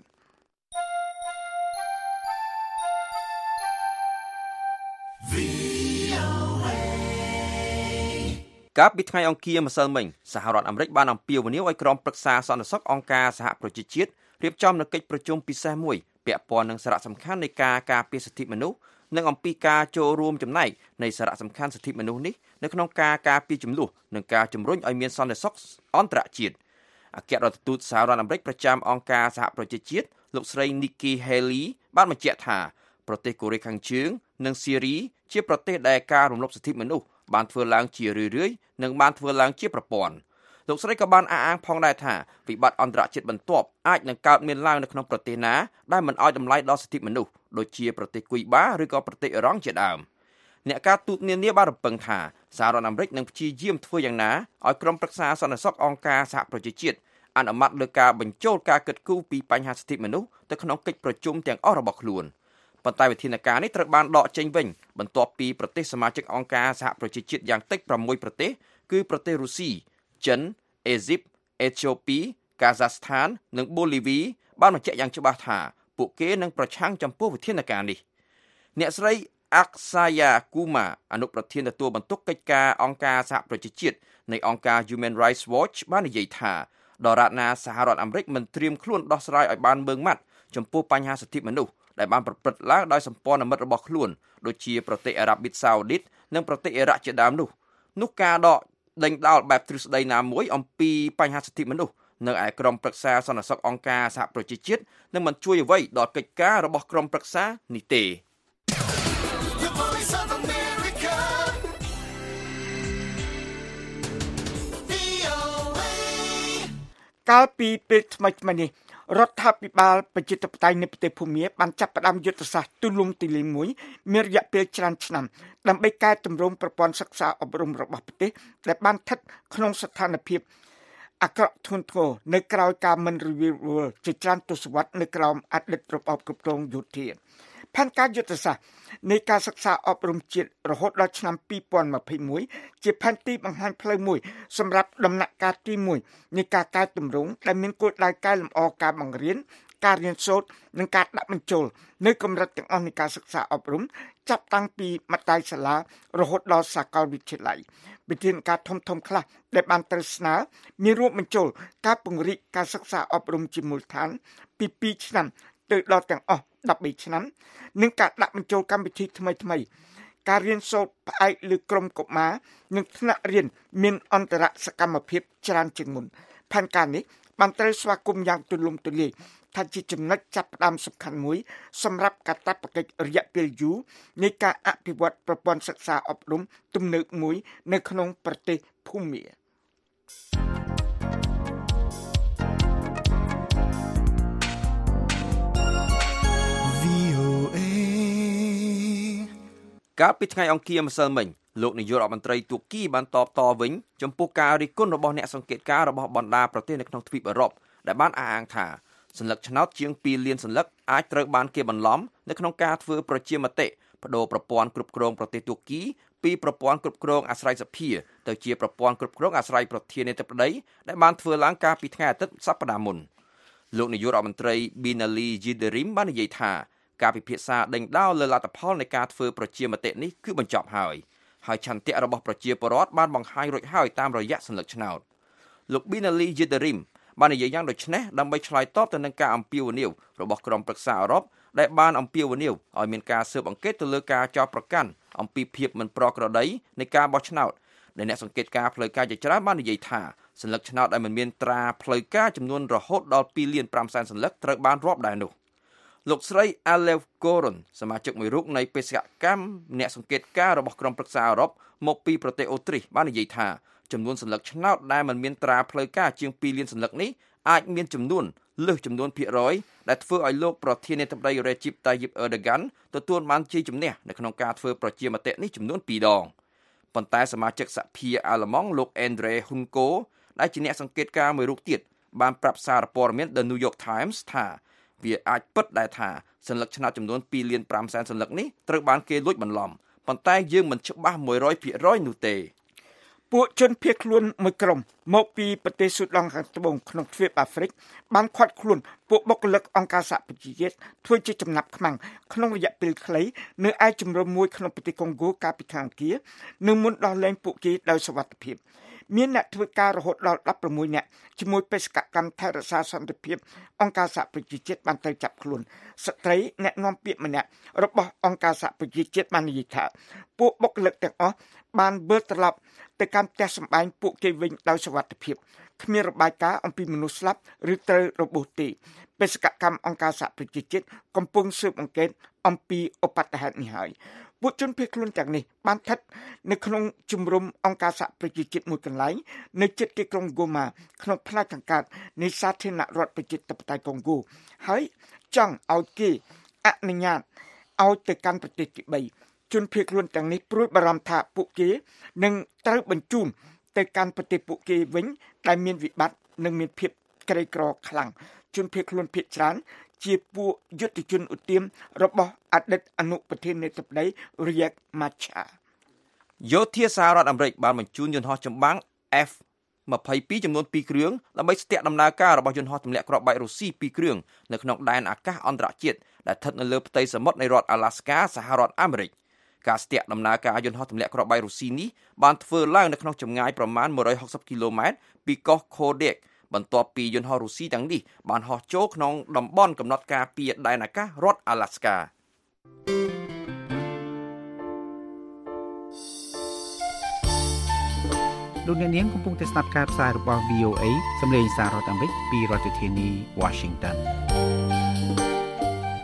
កាលពីថ្ងៃអង្គារម្សិលមិញសហរដ្ឋអាមេរិកបានអំពាវនាវឲ្យក្រុមប្រឹក្សាសន្តិសុខអង្គការសហប្រជាជាតិរៀបចំនូវកិច្ចប្រជុំពិសេសមួយពាក់ព័ន្ធនឹងសារៈសំខាន់នៃការការពារសិទ្ធិមនុស្សនិងអំពីការចូលរួមចំណែកនៃសារៈសំខាន់សិទ្ធិមនុស្សនេះនៅក្នុងការការពារចំនួននិងការជំរុញឲ្យមានសន្តិសុខអន្តរជាតិអគ្គរដ្ឋទូតសហរដ្ឋអាមេរិកប្រចាំអង្គការសហប្រជាជាតិលោកស្រី Nikki Haley បានបញ្ជាក់ថាប្រទេសកូរ៉េខាងជើងនិងស៊ីរីជាប្រទេសដែលការរំលោភសិទ្ធិមនុស្សបានធ្វើឡើងជារឿយៗនិងបានធ្វើឡើងជាប្រព័ន្ធលោកស្រីក៏បានអះអាងផងដែរថាវិបត្តិអន្តរជាតិបន្ទាប់អាចនឹងកើតមានឡើងនៅក្នុងប្រទេសណាដែលមិនឲ្យតម្លៃដល់សិទ្ធិមនុស្សដូចជាប្រទេសគុយបាឬក៏ប្រទេសអ៊ីរ៉ង់ជាដើមអ្នកការទូតនានាបានរំពឹងថាសហរដ្ឋអាមេរិកនឹងព្យាយាមធ្វើយ៉ាងណាឲ្យក្រុមប្រឹក្សាសន្តិសុខអង្គការសហប្រជាជាតិអនុម័តលើការបញ្ចូលការគិតគូរពីបញ្ហាសិទ្ធិមនុស្សទៅក្នុងកិច្ចប្រជុំទាំងអស់របស់ខ្លួនប៉ុន្តែវិធានការនេះត្រូវបានដកចេញវិញបន្ទាប់ពីប្រទេសសមាជិកអង្គការសហប្រជាជាតិយ៉ាងតិចប្រាំមួយប្រទេសគឺប្រទេសរុស្ស៊ីចិនអេស៊ីបអេត្យូពីកាហ្សាស្ថាននិងបូលីវីបានបញ្ជាក់យ៉ាងច្បាស់ថាពួកគេនឹងប្រឆាំងចំពោះវិធានការនេះអ្នកស្រីអាក់សាយ៉ាគូម៉ាអនុប្រធានទទួលបន្ទុកកិច្ចការអង្គការសហប្រជាជាតិនៃអង្គការ Human Rights Watch បាននិយាយថាដរាបណាសហរដ្ឋអាមេរិកមិនត្រៀមខ្លួនដោះស្រាយឲ្យបានម៉ឺងម៉ាត់ចំពោះបញ្ហាសិទ្ធិមនុស្សដែលបានប្រព្រឹត្តឡើងដោយសម្ព័ន្ធមិត្តរបស់ខ្លួនដូចជាប្រទេសអារ៉ាប៊ីសាអូឌីតនិងប្រទេសអ៊ីរ៉ាក់ជាដើមនោះនោះការដកដេញដោលបែបទ្រឹស្ដីណាមួយអំពីបញ្ហាសិទ្ធិមនុស្សនៅឯក្រុមប្រឹក្សាសន្តិសុខអង្គការសហប្រជាជាតិនឹងមិនជួយអ្វីដល់កិច្ចការរបស់ក្រុមប្រឹក្សានេះទេកាលពីពេលថ្មីៗនេះរដ្ឋាភិបាលប្រជាធិបតេយ្យនៃប្រទេសភូមាបានចាប់ផ្ដើមយុទ្ធសាស្ត្រទូលំទូលាយមួយមានរយៈពេលច្រើនឆ្នាំដើម្បីកែតម្រង់ប្រព័ន្ធសិក្សាអប់រំរបស់ប្រទេសដែលបានស្ថិតក្នុងស្ថានភាពអាក្រក់ធ្ងន់ធ្ងរនៅក្រៅការមិនរវាងរលជាច្រើនទសវត្សរ៍នៅក្រោមអតីតរបបគ្រប់គ្រងយោធាផែនការយុទ្ធសាស្ត្រនៃការសិក្សាអប់រំជាតិរហូតដល់ឆ្នាំពីរពាន់ម្ភៃមួយជាផែនទីបង្ហាញផ្លូវមួយសម្រាប់ដំណាក់កាលទីមួយនៃការកែតម្រង់ដែលមានគោលដៅកែលម្អការបង្រៀនការរៀនសូត្រនិងការដាក់បញ្ចូលនៅកម្រិតទាំងអស់នៃការសិក្សាអប់រំចាប់តាំងពីមត្តេយ្យសាលារហូតដល់សាកលវិទ្យាល័យវិធានការធំធំខ្លះដែលបានត្រូវស្នើមានរួមបញ្ចូលការពង្រីកការសិក្សាអប់រំជាមូលដ្ឋានពីពីរឆ្នាំទៅដល់ទាំងអស់ដប់បីឆ្នាំនិងការដាក់បញ្ចូលកម្មវិធីថ្មីថ្មីការរៀនសូត្រផ្អែកលើក្រុមកុមារនិងថ្នាក់រៀនមានអន្តរសកម្មភាពច្រើនជាងមុនផែនការនេះបានត្រូវស្វាគមន៍យ៉ាងទូលំទូលាយថាជាចំណុចចាប់ផ្ដើមសំខាន់មួយសម្រាប់កាតព្វកិច្ចរយៈពេលយូរនៃការអភិវឌ្ឍប្រព័ន្ធសិក្សាអប់រំទំនើបមួយនៅក្នុងប្រទេសភូមាកាលពីថ្ងៃអង្គារម្សិលមិញលោកនាយករដ្ឋមន្ត្រីទួរគីបានតបតវិញចំពោះការរិះគន់របស់អ្នកសង្កេតការណ៍របស់បណ្ដាប្រទេសនៅក្នុងទ្វីបអឺរ៉ុបដែលបានអះអាងថាសញ្ញាឆ្នោតជាងពីរលានសញ្ញាអាចត្រូវបានគេបន្លំនៅក្នុងការធ្វើប្រជាមតិបដូរប្រព័ន្ធគ្រប់គ្រងប្រទេសទួរគីពីប្រព័ន្ធគ្រប់គ្រងអាស្រ័យសភាទៅជាប្រព័ន្ធគ្រប់គ្រងអាស្រ័យប្រធានាធិបតីដែលបានធ្វើឡើងកាលពីថ្ងៃអាទិត្យសប្តាហ៍មុនលោកនាយករដ្ឋមន្ត្រី Binali Yildirim បាននិយាយថាការពិភាក្សាដេញដោលលើលទ្ធផលនៃការធ្វើប្រជាមតិនេះគឺបញ្ចប់ហើយហើយឆន្ទៈរបស់ប្រជាពលរដ្ឋបានបង្ហាញរួចហើយតាមរយៈសញ្ញាឆ្នោតលោក Binali Yildirim បាននិយាយយ៉ាងដូចនេះដើម្បីឆ្លើយតបទៅនឹងការអំពាវនាវរបស់ក្រុមប្រឹក្សាអឺរ៉ុបដែលបានអំពាវនាវឲ្យមានការស៊ើបអង្កេតទៅលើការចោទប្រកាន់អំពីភាពមិនប្រក្រតីនៃការបោះឆ្នោតដែលអ្នកសង្កេតការណ៍ផ្លូវការជាច្រើនបាននិយាយថាសញ្ញាឆ្នោតដែលមិនមានត្រាផ្លូវការចំនួនរហូតដល់ពីរលានប្រាំសែនសញ្ញាត្រូវបានរាប់ដែរនោះលោកស្រី Alev Goron សមាជិកមួយរូបនៃបេសកកម្មអ្នកសង្កេតការណ៍របស់ក្រុមប្រឹក្សាអឺរ៉ុបមកពីប្រទេសអូទ្រីសបាននិយាយថាចំនួនសញ្ញាឆ្នោតដែលមិនមានត្រាផ្លូវការជាងពីរលានសញ្ញានេះអាចមានចំនួនលើសចំនួនភាគរយដែលធ្វើឲ្យលោកប្រធានាធិបតី Recep Tayyip Erdogan ទទួលបានជ័យជំនះនៅក្នុងការធ្វើប្រជាមតិនេះចំនួនពីរដងប៉ុន្តែសមាជិកសភាអាល្លឺម៉ង់លោក Andre Hunko ដែលជាអ្នកសង្កេតការណ៍មួយរូបទៀតបានប្រាប់សារព័ត៌មាន The New York Times ថាវាអាចពិតដែរថាសញ្ញាឆ្នោតចំនួនពីរលានប្រាំសែនសញ្ញានេះត្រូវបានគេលួចបន្លំប៉ុន្តែយើងមិនច្បាស់មួយរយភាគរយនោះទេពួកជនភៀសខ្លួនមួយក្រុមមកពីប្រទេសស៊ូដង់ខាងត្បូងក្នុងទ្វីបអាហ្វ្រិកបានឃាត់ខ្លួនពួកបុគ្គលិកអង្គការសហប្រជាជាតិធ្វើជាចំណាប់ខ្មាំងក្នុងរយៈពេលខ្លីនៅឯជំរំមួយក្នុងប្រទេសកុងហ្គោកាលពីខែអង្គារនិងមុនដោះលែងពួកគេដោយសុវត្ថិភាពមានអ្នកធ្វើការរហូតដល់ដប់ប្រាំមួយនាក់ជាមួយបេសកកម្មថែរក្សាសន្តិភាពអង្គការសហប្រជាជាតិបានទៅចាប់ខ្លួនស្ត្រីអ្នកនាំពាក្យម្នាក់របស់អង្គការសហប្រជាជាតិបាននិយាយថាពួកបុគ្គលិកទាំងអស់បានវិលត្រឡប់ទៅកាន់ផ្ទះសម្បែងពួកគេវិញដោយសុវត្ថិភាពគ្មានរបាយការណ៍អំពីមនុស្សស្លាប់ឬត្រូវរបួសទេបេសកកម្មអង្គការសហប្រជាជាតិកំពុងស៊ើបអង្កេតអំពីឧបទ្ទហេតុនេះហើយពួកជនភៀសខ្លួនទាំងនេះបានស្ថិតនៅក្នុងជំរំអង្គការសហប្រជាជាតិមួយកន្លែងនៅជិតទីក្រុងហ្គូម៉ាក្នុងផ្នែកខាងកើតនៃសាធារណរដ្ឋប្រជាធិបតេយ្យកុងហ្គោហើយចង់ឲ្យគេអនុញ្ញាតឲ្យទៅកាន់ប្រទេសទីបីជនភៀសខ្លួនទាំងនេះព្រួយបារម្ភថាពួកគេនឹងត្រូវបញ្ជូនទៅកាន់ប្រទេសពួកគេវិញដែលមានវិបត្តិនិងមានភាពក្រីក្រខ្លាំងជនភៀសខ្លួនភាគច្រើនជាពួកយុទ្ធជនឧទាមរបស់អតីតអនុប្រធានាធិបតី Riek Machar យោធាសហរដ្ឋអាមេរិកបានបញ្ជូនយន្តហោះចម្បាំង F ยี่สิบสอง ចំនួនពីរគ្រឿងដើម្បីស្ទាក់ដំណើរការរបស់យន្តហោះទម្លាក់គ្រាប់បែករុស្ស៊ីពីរគ្រឿងនៅក្នុងដែនអាកាសអន្តរជាតិដែលស្ថិតនៅលើផ្ទៃសមុទ្រនៃរដ្ឋ Alaska សហរដ្ឋអាមេរិកការស្ទាក់ដំណើរការយន្តហោះទម្លាក់គ្រាប់បែករុស្ស៊ីនេះបានធ្វើឡើងនៅក្នុងចម្ងាយប្រមាណមួយរយហកសិបគីឡូម៉ែត្រពីកោះ Kodiak បន្ទាប់ពីយន្តហោះរុស្ស៊ីទាំងនេះបានហោះចូលក្នុងតំបន់កំណត់ការពារដែនអាកាសរដ្ឋ Alaska លោកអ្នកនាងកំពុងតែស្ដាប់ការផ្សាយរបស់ វី អូ អេ សម្លេងសាររដ្ឋអាមេរិកពីរដ្ឋធានី Washington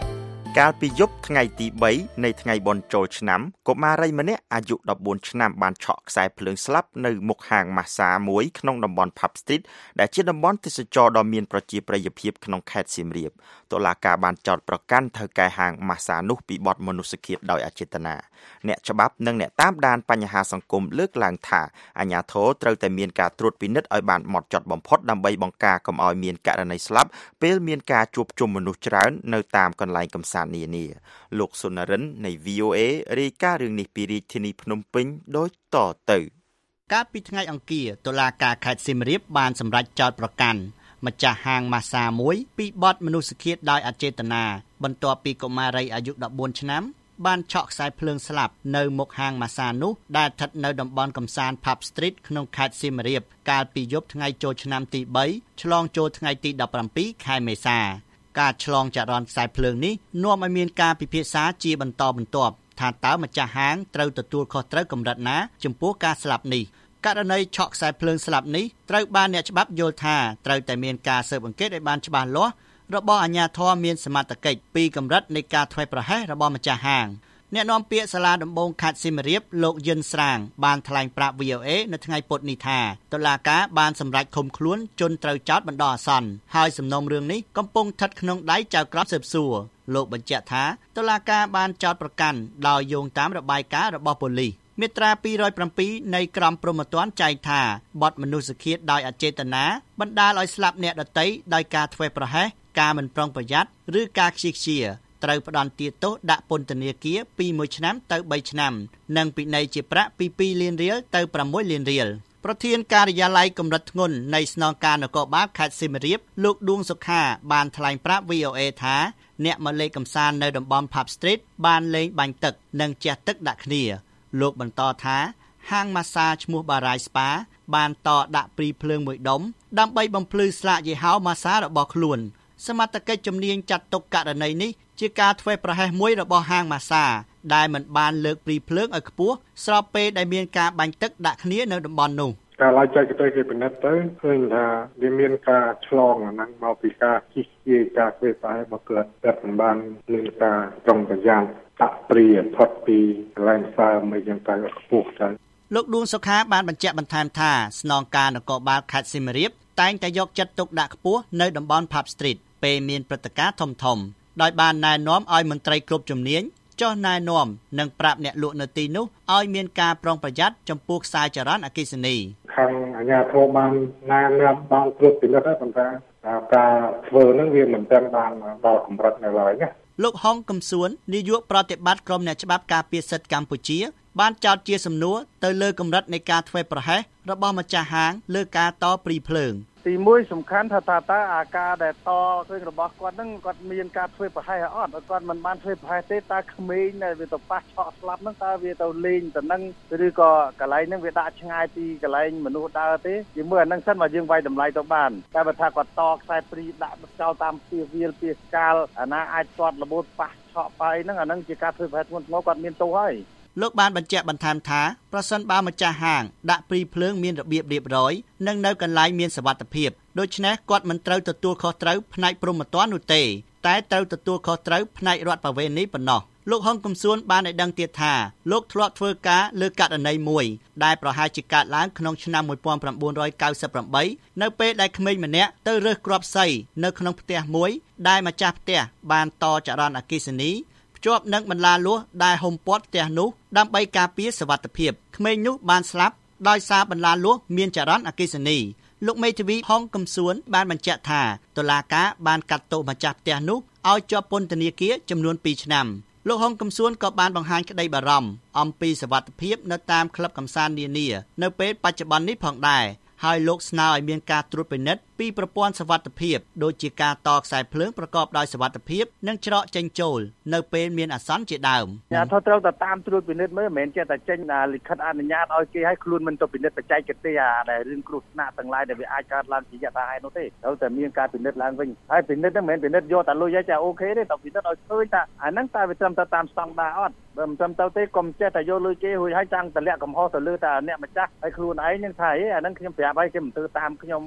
កាលពីយប់ថ្ងៃទី3នៃថ្ងៃបុណ្យចូលឆ្នាំកុមារីម្នាក់អាយុ14ឆ្នាំបានឆក់ខ្សែភ្លើងស្លាប់នៅមុខហាងម៉ាសាមួយក្នុងតំបន់ Pub Street ដែលជាតំបន់ទេសចរដ៏មានប្រជាប្រិយភាពក្នុងខេត្តសៀមរាបតុលាការបានចោទប្រកាន់ថៅកែហាងម៉ាសានោះពីបទមនុស្សឃាតដោយអចេតនាអ្នកច្បាប់និងអ្នកតាមដានបញ្ហាសង្គមលើកឡើងថាអាជ្ញាធរត្រូវតែមានការត្រួតពិនិត្យឲ្យបានហ្មត់ចត់បំផុតដើម្បីបង្ការកុំឲ្យមានករណីស្លាប់ពេលមានការជួបជុំមនុស្សច្រើននៅតាមកន្លែងកម្សាន្តនានាលោកសុនរិននៃ វី អូ អេ រាយការណ៍រឿងនេះពីរាជធានីភ្នំពេញដូចតទៅកាលពីថ្ងៃអង្គារតុលាការខេត្តសៀមរាបបានសម្រេចចោទប្រកាន់ម្ចាស់ហាងម៉ាសាមួយពីបទមនុស្សឃាតដោយអចេតនាបន្ទាប់ពីកុមារីអាយុ14ឆ្នាំបានឆក់ខ្សែភ្លើងស្លាប់នៅមុខហាងម៉ាសានោះដែលស្ថិតនៅតំបន់កំសាន្ត Pub Street ក្នុងខេត្តសៀមរាបកាលពីយប់ថ្ងៃចូលឆ្នាំទី3ឆ្លងចូលថ្ងៃទី17ខែមេសាការឆ្លងចរន្តខ្សែភ្លើងនេះនាំឲ្យមានការពិភាក្សាជាបន្តបន្ទាប់ថាតើម្ចាស់ហាងត្រូវទទួលខុសត្រូវកម្រិតណាចំពោះការស្លាប់នេះករណីឆក់ខ្សែភ្លើងស្លាប់នេះត្រូវបានអ្នកច្បាប់យល់ថាត្រូវតែមានការស៊ើបអង្កេតឲ្យបានច្បាស់លាស់របស់អាជ្ញាធរមានសមត្ថកិច្ចពីកម្រិតនៃការធ្វេសប្រហែសរបស់ម្ចាស់ហាងអ្នកនាំពាក្យសាលាដំបងខេត្តសៀមរាបលោកយិនស្រាងបានថ្លែងប្រាប់ វី អូ អេ នៅថ្ងៃពុធនេះថាតុលាការបានសម្រេចឃុំខ្លួនជនត្រូវចោទបណ្ដោះអាសន្នហើយសំណុំរឿងនេះកំពុងស្ថិតក្នុងដៃចៅក្រមស៊ើបសួរលោកបញ្ជាក់ថាតុលាការបានចោទប្រកាន់ដោយយោងតាមរបាយការណ៍របស់ប៉ូលីសមាត្រាពីររយbảyនៃក្រមព្រហ្មទណ្ឌចែងថាបទមនុស្សឃាតដោយអចេតនាបណ្ដាលឲ្យស្លាប់អ្នកដទៃដោយការធ្វេសប្រហែសការមិនប្រុងប្រយ័ត្នឬការខ្ជិះខ្ជាត្រូវផ្ដន្ទាទោសដាក់ពន្ធនាគារពីមួយឆ្នាំទៅបីឆ្នាំនិងពិន័យជាប្រាក់ពីពីរលានរៀលទៅប្រាំមួយលានរៀលប្រធានការិយាល័យកម្រិតធ្ងន់នៃស្នងការនគរបាលខេត្តសៀមរាបលោកឌួងសុខាបានថ្លែងប្រាប់ វី អូ អេ ថាអ្នកមកលេងកម្សាន្តនៅតំបន់ Pub Street បានលេងបាញ់ទឹកនិងជះទឹកដាក់គ្នាលោកបន្តថាហាងម៉ាសាឈ្មោះបារាយស្ប៉ាបានតដាក់ព្រីភ្លើងមួយដុំដើម្បីបំភ្លឺស្លាកយីហោម៉ាសារបស់ខ្លួនសមត្ថកិច្ចជំនាញចាត់ទុកករណីនេះជាការធ្វេសប្រហែសមួយរបស់ហាងម៉ាសាដែលមិនបានលើកព្រីភ្លើងឲ្យខ្ពស់ស្របពេលដែលមានការបាញ់ទឹកដាក់គ្នានៅតំបន់នោះការឡាយចែកទៅគេពិនិត្យទៅឃើញថាវាមានការឆ្លងអាហ្នឹងមកពីការជិះជាការធ្វើប្រហែសមកកើតតែមិនបានមានការប្រុងប្រយ័ត្នដាក់ព្រីផុតពីកន្លែងផ្សារមួយយ៉ាងទៅខ្ពស់ទៅលោកឌួងសុខាបានបញ្ជាក់បន្ថែមថាស្នងការនគរបាលខេត្តសៀមរាបតែងតែយកចិត្តទុកដាក់ខ្ពស់នៅតំបន់ Pub Street ពេលមានព្រឹត្តិការណ៍ធំធំដោយបានណែនាំឲ្យមន្ត្រីគ្រប់ជំនាញចុះណែនាំនិងប្រាប់អ្នកលក់នៅទីនោះឲ្យមានការប្រុងប្រយ័ត្នចំពោះខ្សែចរន្តអគ្គិសនីខាងអាជ្ញាធរបានណែនាំបានត្រួតពិនិត្យហើយប៉ុន្តែការធ្វើនឹងវាមិនទាន់បានដល់កម្រិតនៅឡើយណាលោកហុងកំសួននាយកប្រតិបត្តិក្រុមអ្នកច្បាប់ការពារសិទ្ធិកម្ពុជាបានចោទជាសំណួរទៅលើកម្រិតនៃការធ្វេសប្រហែសរបស់ម្ចាស់ហាងលើការតព្រីភ្លើងទីមួយសំខាន់ថាតើតើអាការដែលតឃើញរបស់គាត់ហ្នឹងគាត់មានការធ្វើប្រហែសអត់គាត់មិនបានធ្វើប្រហែសទេតើក្មេងដែលវាទៅប៉ះឆក់ស្លាប់ហ្នឹងតើវាទៅលេងទៅនឹងឬក៏កន្លែងហ្នឹងវាដាក់ឆ្ងាយពីកន្លែងមនុស្សដើរទេជាមើលអាហ្នឹងសិនមកយើងវាយតម្លៃទៅបានតែបើថាគាត់តខ្សែព្រីដាក់ចោលតាមពីវាលពីស្កាលអាណាអាចទាត់របូតប៉ះឆក់ប៉ៃហ្នឹងអាហ្នឹងជាការធ្វើប្រហែសធ្ងន់ធ្ងរគាត់មានទោសហើយលោកបានបញ្ជាក់បន្ថែមថាប្រសិនបើម្ចាស់ហាងដាក់ព្រីភ្លើងមានរបៀបរៀបរយនិងនៅកន្លែងមានសុវត្ថិភាពដូច្នេះគាត់មិនត្រូវទទួលខុសត្រូវផ្នែកព្រហ្មទណ្ឌនោះទេតែត្រូវទទួលខុសត្រូវផ្នែករដ្ឋប្រវេណីប៉ុណ្ណោះលោកហុងកំសួនបានឲ្យដឹងទៀតថាលោកធ្លាប់ធ្វើការលើករណីមួយដែលប្រហែលជាកើតឡើងក្នុងឆ្នាំmột nghìn chín trăm chín mươi támនៅពេលដែលក្មេងម្នាក់ទៅរើសគ្រាប់សីនៅក្នុងផ្ទះមួយដែលម្ចាស់ផ្ទះបានតចរន្តអគ្គិសនីជាប់នឹងបន្លាលួសដែលហុំព័ទ្ធផ្ទះនោះដើម្បីការពារសុវត្ថិភាពក្មេងនោះបានស្លាប់ដោយសារបន្លាលួសមានចរន្តអគ្គិសនីលោកមេធាវីហុងកំសួនបានបញ្ជាក់ថាតុលាការបានកាត់ទោសម្ចាស់ផ្ទះនោះឲ្យជាប់ពន្ធនាគារចំនួនពីរឆ្នាំលោកហុងកំសួនក៏បានបង្ហាញក្តីបារម្ភអំពីសុវត្ថិភាពនៅតាមក្លឹបកម្សាន្តនានានៅពេលបច្ចុប្បន្ននេះផងដែរហើយលោកស្នើឲ្យមានការត្រួតពិនិត្យពីប្រព័ន្ធសុវត្ថិភាពដូចជាការតខ្សែភ្លើងប្រកបដោយសុវត្ថិភាពនិងច្រកចេញចូលនៅពេលមានអាសន្នជាដើមអាជ្ញាធរត្រូវតែតាមត្រួតពិនិត្យមើលមិនមែនចេះតែចេញលិខិតអនុញ្ញាតឲ្យគេឲ្យខ្លួនមិនទៅពិនិត្យបច្ចេកទេសអាដែលរឿងគ្រោះថ្នាក់ទាំងឡាយដែលវាអាចកើតឡើងជាយថាហេតុនោះទេត្រូវតែមានការពិនិត្យឡើងវិញហើយពិនិត្យហ្នឹងមិនមែនពិនិត្យយកតែលុយឲ្យចាអូខេទេតែពិនិត្យឲ្យឃើញថាអាហ្នឹងតើវាត្រឹមទៅតាមស្តង់ដារអត់បើមិនត្រឹមទៅទេកុំចេះតែយកលុយគេរួចហើយចាំងតម្លាក់កំហុសទៅលើតែអ្នកម្ចាស់ហើយខ្លួនឯងនឹងថាហេអាហ្នឹងខ្ញុំប្រាប់ឲ្យគេមិនធ្វើតាមខ្ញុំ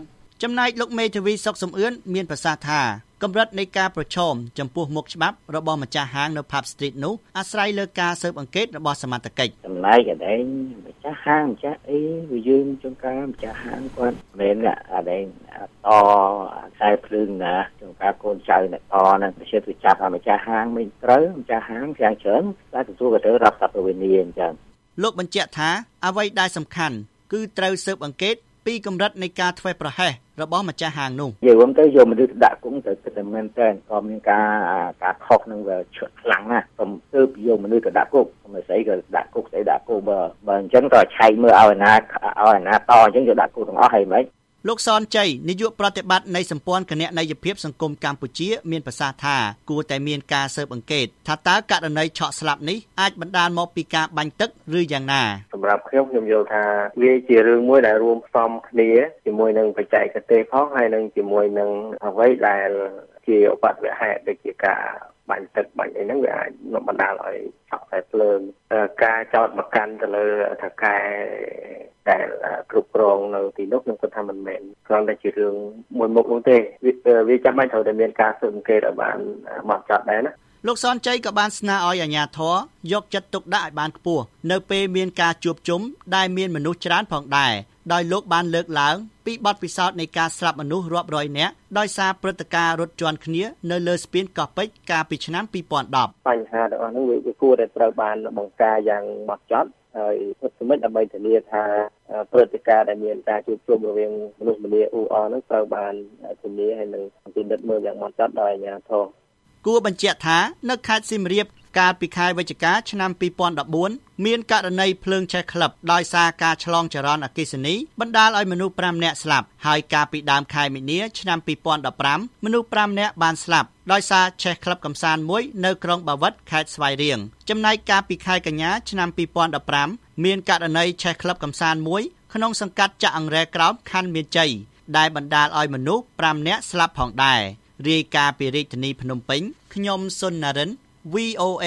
ចំណែកលោកមេធាវីសុកសំអឿនមានប្រសាសន៍ថាកម្រិតនៃការប្រឈមចំពោះមុខច្បាប់របស់ម្ចាស់ហាងនៅ Pub Street នោះអាស្រ័យលើការស៊ើបអង្កេតរបស់សមត្ថកិច្ចចំណែកឯងម្ចាស់ហាងម្ចាស់អីវាយើងជួនកាលម្ចាស់ហាងគាត់មិនមែនអាដែងតខ្សែភ្លើងណាជួនកាលកូនចៅអ្នកតហ្នឹងប្រសិទ្ធវាចាប់ឲ្យម្ចាស់ហាងមិនត្រូវម្ចាស់ហាងយ៉ាងច្រើនតែទទួលក៏ត្រូវរាប់សប្តាហ៍វិនិច្ឆ័យអញ្ចឹងលោកបញ្ជាក់ថាអ្វីដែលសំខាន់គឺត្រូវស៊ើបអង្កេតពីកម្រិតនៃការធ្វេសប្រហែសរបស់ម្ចាស់ហាងនោះនិយាយរួមទៅយកមនុស្សទៅដាក់គុកទៅគិតតែមែនតើក៏មានការការខុសនឹងវាឈុតខ្លាំងណាស់ខ្ញុំទើបយកមនុស្សទៅដាក់គុកមិនស្អីក៏ដាក់គុកស្អីដាក់គុកបើបើអញ្ចឹងក៏ឆែកមើលឲ្យណាឲ្យណាតអញ្ចឹងយកដាក់គុកទាំងអស់ហើយមិនលោកសនជ័យនាយកប្រតិបត្តិនៃសម្ព័ន្ធគណនេយ្យភាពសង្គមកម្ពុជាមានប្រសាសន៍ថាគួរតែមានការស៊ើបអង្កេតថាតើករណីឆក់ស្លាប់នេះអាចបណ្ដាលមកពីការបាញ់ទឹកឬយ៉ាងណាសម្រាប់ខ្ញុំខ្ញុំយល់ថាវាជារឿងមួយដែលរួមផ្សំគ្នាជាមួយនឹងបច្ចេកទេសផងហើយនឹងជាមួយនឹងអ្វីដែលជាឧបទ្ទវហេតុដូចជាការបាញ់ទឹកបាញ់អីហ្នឹងវាអាចបណ្ដាលឲ្យឆក់ខ្សែភ្លើងការចោទប្រកាន់ទៅលើថៅកែដែលគ្រប់គ្រងនៅទីនោះខ្ញុំគិតថាមិនមែនគ្រាន់តែជារឿងមួយមុខនោះទេវាចាំបាច់ត្រូវតែមានការស៊ើបអង្កេតឲ្យបានម៉ត់ចត់ដែរណាលោកសនជ័យក៏បានស្នើឲ្យអាជ្ញាធរយកចិត្តទុកដាក់ឲ្យបានខ្ពស់នៅពេលមានការជួបជុំដែលមានមនុស្សច្រើនផងដែរដោយលោកបានលើកឡើងពីបទពិសោធន៍នៃការស្លាប់មនុស្សរាប់រយនាក់ដោយសារព្រឹត្តិការណ៍រត់ជាន់គ្នានៅលើស្ពានកោះពេជ្រកាលពីឆ្នាំពីរពាន់ដប់បញ្ហាទាំងអស់នោះវាគួរតែត្រូវបានបង្ការយ៉ាងម៉ត់ចត់ហើយធ្វើយ៉ាងម៉េចដើម្បីធានាថាព្រឹត្តិការណ៍ដែលមានការជួបជុំរវាងមនុស្សម្នាអ៊ូអរនោះត្រូវបានធានាហើយនឹងពិនិត្យមើលយ៉ាងម៉ត់ចត់ដោយអាជ្ញាធរគួរបញ្ជាក់ថានៅខេត្តសៀមរាបកាលពីខែវិច្ឆិកាឆ្នាំពីរពាន់ដប់បួនមានករណីភ្លើងឆេះក្លឹបដោយសារការឆ្លងចរន្តអគ្គិសនីបណ្ដាលឲ្យមនុស្សប្រាំនាក់ស្លាប់ហើយកាលពីដើមខែមីនាឆ្នាំពីរពាន់ដប់ប្រាំមនុស្សប្រាំនាក់បានស្លាប់ដោយសារឆេះក្លឹបកំសាន្តមួយនៅក្រុងបាវិតខេត្តស្វាយរៀងចំណែកកាលពីខែកញ្ញាឆ្នាំពីរពាន់ដប់ប្រាំមានករណីឆេះក្លឹបកំសាន្តមួយក្នុងសង្កាត់ចាក់អង្រែក្រោមខណ្ឌមានជ័យដែលបណ្ដាលឲ្យមនុស្សប្រាំនាក់ស្លាប់ផងដែររាយការណ៍ពីរាជធានីភ្នំពេញខ្ញុំសុននរិន វី អូ เอ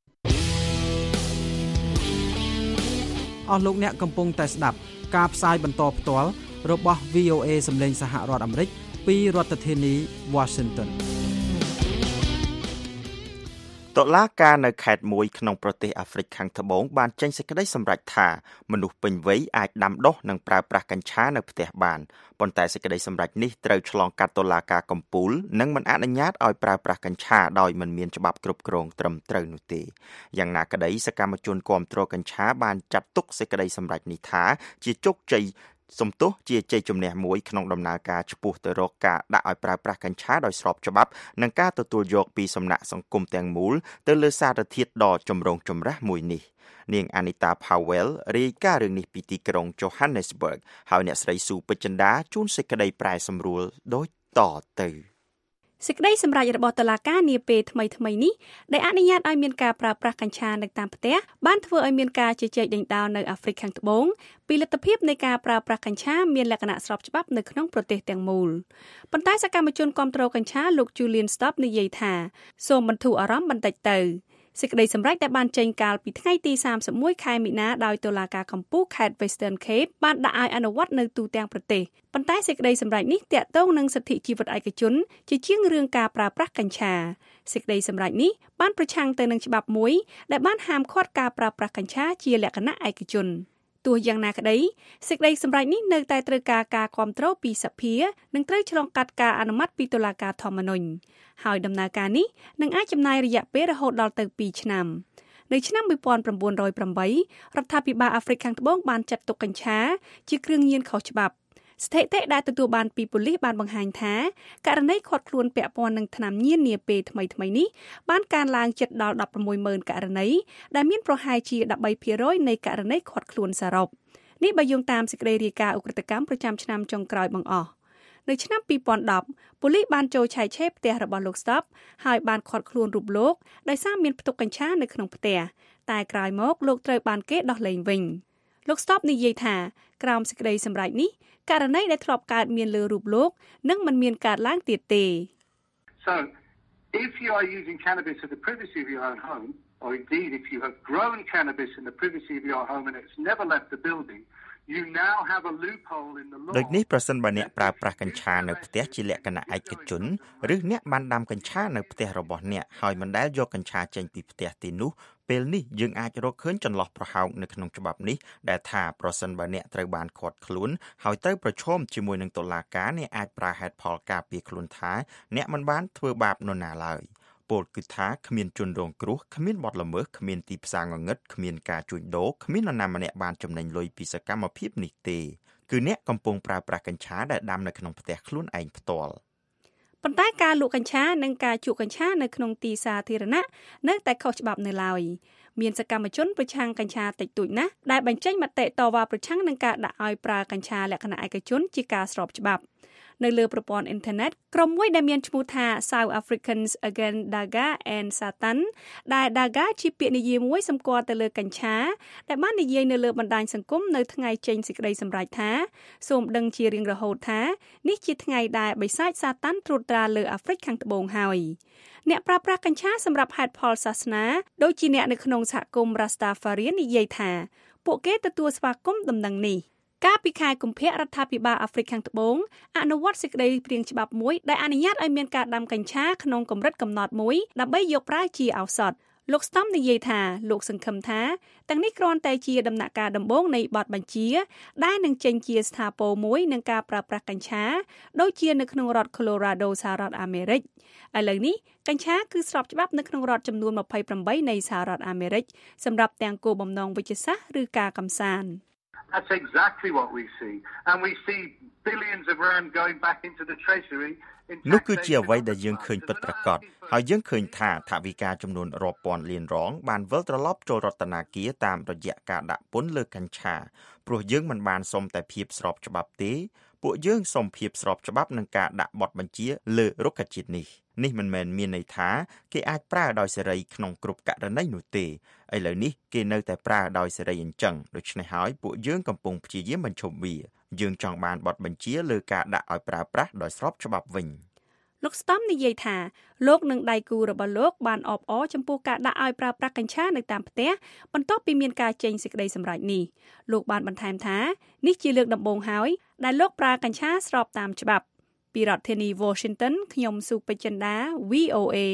អស់លោកអ្នកកំពុងតែស្ដាប់ការផ្សាយបន្តផ្ទាល់របស់ វី អូ เอ សម្លេងសហរដ្ឋអាមេរិកពីរដ្ឋធានី Washington តុលាការនៅខេត្តមួយក្នុងប្រទេសអាហ្វ្រិកខាងត្បូងបានចេញសេចក្តីសម្រេចថាមនុស្សពេញវ័យអាចដាំដុះនិងប្រើប្រាស់កញ្ឆានៅផ្ទះបានប៉ុន្តែសេចក្តីសម្រេចនេះត្រូវឆ្លងកាត់តុលាការកំពូលនិងមិនអនុញ្ញាតឲ្យប្រើប្រាស់កញ្ឆាដោយមិនមានច្បាប់គ្រប់គ្រងត្រឹមត្រូវនោះទេយ៉ាងណាក្តីសកម្មជនគាំទ្រកញ្ឆាបានចាត់ទុកសេចក្តីសម្រេចនេះថាជាជោគជ័យសំទោសជាជ័យជំនះមួយក្នុងដំណើរការឆ្ពោះទៅរកការដាក់ឲ្យប្រើប្រាស់កញ្ឆាដោយស្របច្បាប់និងការទទួលយកពីសំណាក់សង្គមទាំងមូលទៅលើសារធាតុដ៏ចម្រូងចម្រាសមួយនេះនាង Anita Powell រាយការណ៍រឿងនេះពីទីក្រុង Johannesburg ហើយអ្នកស្រីស៊ូពេជ្រចិន្តាជួនសេចក្តីប្រែសម្រួលដូចតទៅសេចក្តីសម្រេចរបស់តុលាការនាពេលថ្មីថ្មីនេះដែលអនុញ្ញាតឲ្យមានការប្រើប្រាស់កញ្ឆានៅតាមផ្ទះបានធ្វើឲ្យមានការជជែកដេញដោលនៅអាហ្វ្រិកខាងត្បូងពីលទ្ធភាពនៃការប្រើប្រាស់កញ្ឆាមានលក្ខណៈស្របច្បាប់នៅក្នុងប្រទេសទាំងមូលប៉ុន្តែសកម្មជនគាំទ្រកញ្ឆាលោក Julian Stop និយាយថាសូមបន្ធូរអារម្មណ៍បន្តិចទៅសេចក្តីសម្រេចដែលបានចេញកាលពីថ្ងៃទីសាមសិបមួយខែមីនាដោយតុលាការកំពូលខេត្ត Western Cape បានដាក់ឲ្យអនុវត្តនៅទូទាំងប្រទេសប៉ុន្តែសេចក្តីសម្រេចនេះទាក់ទងនឹងសិទ្ធិជីវិតឯកជនជាជាងរឿងការប្រើប្រាស់កញ្ឆាសេចក្តីសម្រេចនេះបានប្រឆាំងទៅនឹងច្បាប់មួយដែលបានហាមឃាត់ការប្រើប្រាស់កញ្ឆាជាលក្ខណៈឯកជនទោះយ៉ាងណាក្តីសេចក្តីសម្រេចនេះនៅតែត្រូវការការគាំទ្រពីសភានិងត្រូវឆ្លងកាត់ការអនុម័តពីតុលាការធម្មនុញ្ញហើយដំណើរការនេះនឹងអាចចំណាយរយៈពេលរហូតដល់ទៅពីរឆ្នាំនៅឆ្នាំមួយពាន់ប្រាំបួនរយប្រាំបីរដ្ឋាភិបាលអាហ្វ្រិកខាងត្បូងបានចាត់ទុកកញ្ឆាជាគ្រឿងញៀនខុសច្បាប់ស្ថិតិដែលទទួលបានពីប៉ូលីសបានបង្ហាញថាករណីឃាត់ខ្លួនពាក់ព័ន្ធនឹងថ្នាំញៀននាពេលថ្មីៗនេះបានកើនឡើងជិតដល់ដប់ប្រាំមួយម៉ឺនករណីដែលមានប្រហែលជាដប់បីភាគរយនៃករណីឃាត់ខ្លួនសរុបនេះបើយោងតាមសេចក្តីរាយការណ៍ឧក្រិដ្ឋកម្មប្រចាំឆ្នាំចុងក្រោយបង្អស់នៅឆ្នាំពីរពាន់ដប់ប៉ូលីសបានចូលឆែកឆេរផ្ទះរបស់លោក Stop ហើយបានឃាត់ខ្លួនរូបលោកដោយសារមានផ្ទុកកញ្ឆានៅក្នុងផ្ទះតែក្រោយមកលោកត្រូវបានគេដោះលែងវិញលោក Stop និយាយថាក្រោមសេចក្តីសម្រេចនេះករណីដែលធ្លាប់កើតមានលើរូបលោកនឹងមិនមានកើតឡើងទៀតទេ So if you are using cannabis in the privacy of your own home or indeed if you have grown cannabis in the privacy of your home and it's never left the building you now have a loophole in the law ដូចនេះប្រសិនបើអ្នកប្រើប្រាស់កញ្ឆានៅផ្ទះជាលក្ខណៈឯកជនឬអ្នកបានដាំកញ្ឆានៅផ្ទះរបស់អ្នកហើយមិនដែលយកកញ្ឆាចេញពីផ្ទះទីនោះពេលនេះយើងអាចរកឃើញចន្លោះប្រហោងនៅក្នុងច្បាប់នេះដែលថាប្រសិនបើអ្នកត្រូវបានឃាត់ខ្លួនហើយត្រូវប្រឈមជាមួយនឹងតុលាការអ្នកអាចប្រើហេតុផលការពារខ្លួនថាអ្នកមិនបានធ្វើបាបនរណាឡើយពលគឺថាគ្មានជនរងគ្រោះគ្មានបទល្មើសគ្មានទីផ្សារងងឹតគ្មានការជួញដូរគ្មាននរណាម្នាក់បានចំណេញលុយពីសកម្មភាពនេះទេគឺអ្នកកំពុងប្រើប្រាស់កញ្ឆាដែលដាំនៅក្នុងផ្ទះខ្លួនឯងផ្ទាល់ប៉ុន្តែការលក់កញ្ឆានិងការជក់កញ្ឆានៅក្នុងទីសាធារណៈនៅតែខុសច្បាប់នៅឡើយមានសកម្មជនប្រឆាំងកញ្ឆាតិចតួចណាស់ដែលបញ្ចេញមតិតវ៉ាប្រឆាំងនឹងការដាក់ឲ្យប្រើកញ្ឆាលក្ខណៈឯកជនជាការស្របច្បាប់នៅលើប្រព័ន្ធអ៊ីនធឺណិតក្រុមមួយដែលមានឈ្មោះថា South Africans Against Daga and Satan ដែល Daga ជាពាក្យនិយាយមួយសម្គាល់ទៅលើកញ្ឆាដែលបាននិយាយនៅលើបណ្ដាញសង្គមនៅថ្ងៃចេញសេចក្តីសម្រេចថាសូមដឹងជារៀងរហូតថានេះជាថ្ងៃដែលបិសាចសាតាន់ត្រួតត្រាលើអាហ្វ្រិកខាងត្បូងហើយអ្នកប្រើប្រាស់កញ្ឆាសម្រាប់ហេតុផលសាសនាដូចជាអ្នកនៅក្នុងសហគមន៍ Rastafari និយាយថាពួកគេទទួលស្វាគមន៍ដំណឹងនេះកាលពីខែកុម្ភៈរដ្ឋាភិបាលអាហ្វ្រិកខាងត្បូងអនុវត្តសេចក្តីព្រាងច្បាប់មួយដែលអនុញ្ញាតឲ្យមានការដាំកញ្ឆាក្នុងកម្រិតកំណត់មួយដើម្បីយកប្រើជាឱសថលោកស្តំនិយាយថាលោកសង្ឃឹមថាទាំងនេះគ្រាន់តែជាដំណាក់កាលដំបូងនៃបទបញ្ជាដែលនឹងចេញជាស្ថាពរមួយនឹងការប្រើប្រាស់កញ្ឆាដូចជានៅក្នុងរដ្ឋ Colorado សហរដ្ឋអាមេរិកឥឡូវនេះកញ្ឆាគឺស្របច្បាប់នៅក្នុងរដ្ឋចំនួនម្ភៃប្រាំបីនៃសហរដ្ឋអាមេរិកសម្រាប់ទាំងគោលបំណងវិទ្យាសាស្ត្រឬការកម្សាន្ត That's exactly what we see. And we see billions of rand going back into the treasury. នោះគឺជាអ្វីដែលយើងឃើញពិតប្រាកដហើយយើងឃើញថាថវិកាចំនួនរាប់ពាន់លានរងបានវិលត្រឡប់ចូលរដ្ឋាភិបាលតាមរយៈការដាក់ពន្ធលើកញ្ឆាព្រោះយើងមិនបានសុំតែភាពស្របច្បាប់ទេពួកយើងសុំភាពស្របច្បាប់នឹងការដាក់បទបញ្ជាលើរុក្ខជាតិនេះនេះមិនមែនមានន័យថាគេអាចប្រើដោយសេរីក្នុងគ្រប់ករណីនោះទេឥឡូវនេះគេនៅតែប្រើដោយសេរីអញ្ចឹងដូច្នេះហើយពួកយើងកំពុងព្យាយាមបញ្ឈប់វាយើងចង់បានបទបញ្ជាលើការដាក់ឲ្យប្រើប្រាស់ដោយស្របច្បាប់វិញលោកស្តំនិយាយថាលោកនិងដៃគូរបស់លោកបានអបអរចំពោះការដាក់ឲ្យប្រើប្រាស់កញ្ឆានៅតាមផ្ទះបន្ទាប់ពីមានការចេញសេចក្តីសម្រេចនេះលោកបានបន្ថែមថានេះជាលើកដំបូងហើយដែលលោកប្រើកញ្ឆាស្របតាមច្បាប់ពីរដ្ឋធានី Washington ខ្ញុំសុពេជ្ជន្តា វី អូ เอ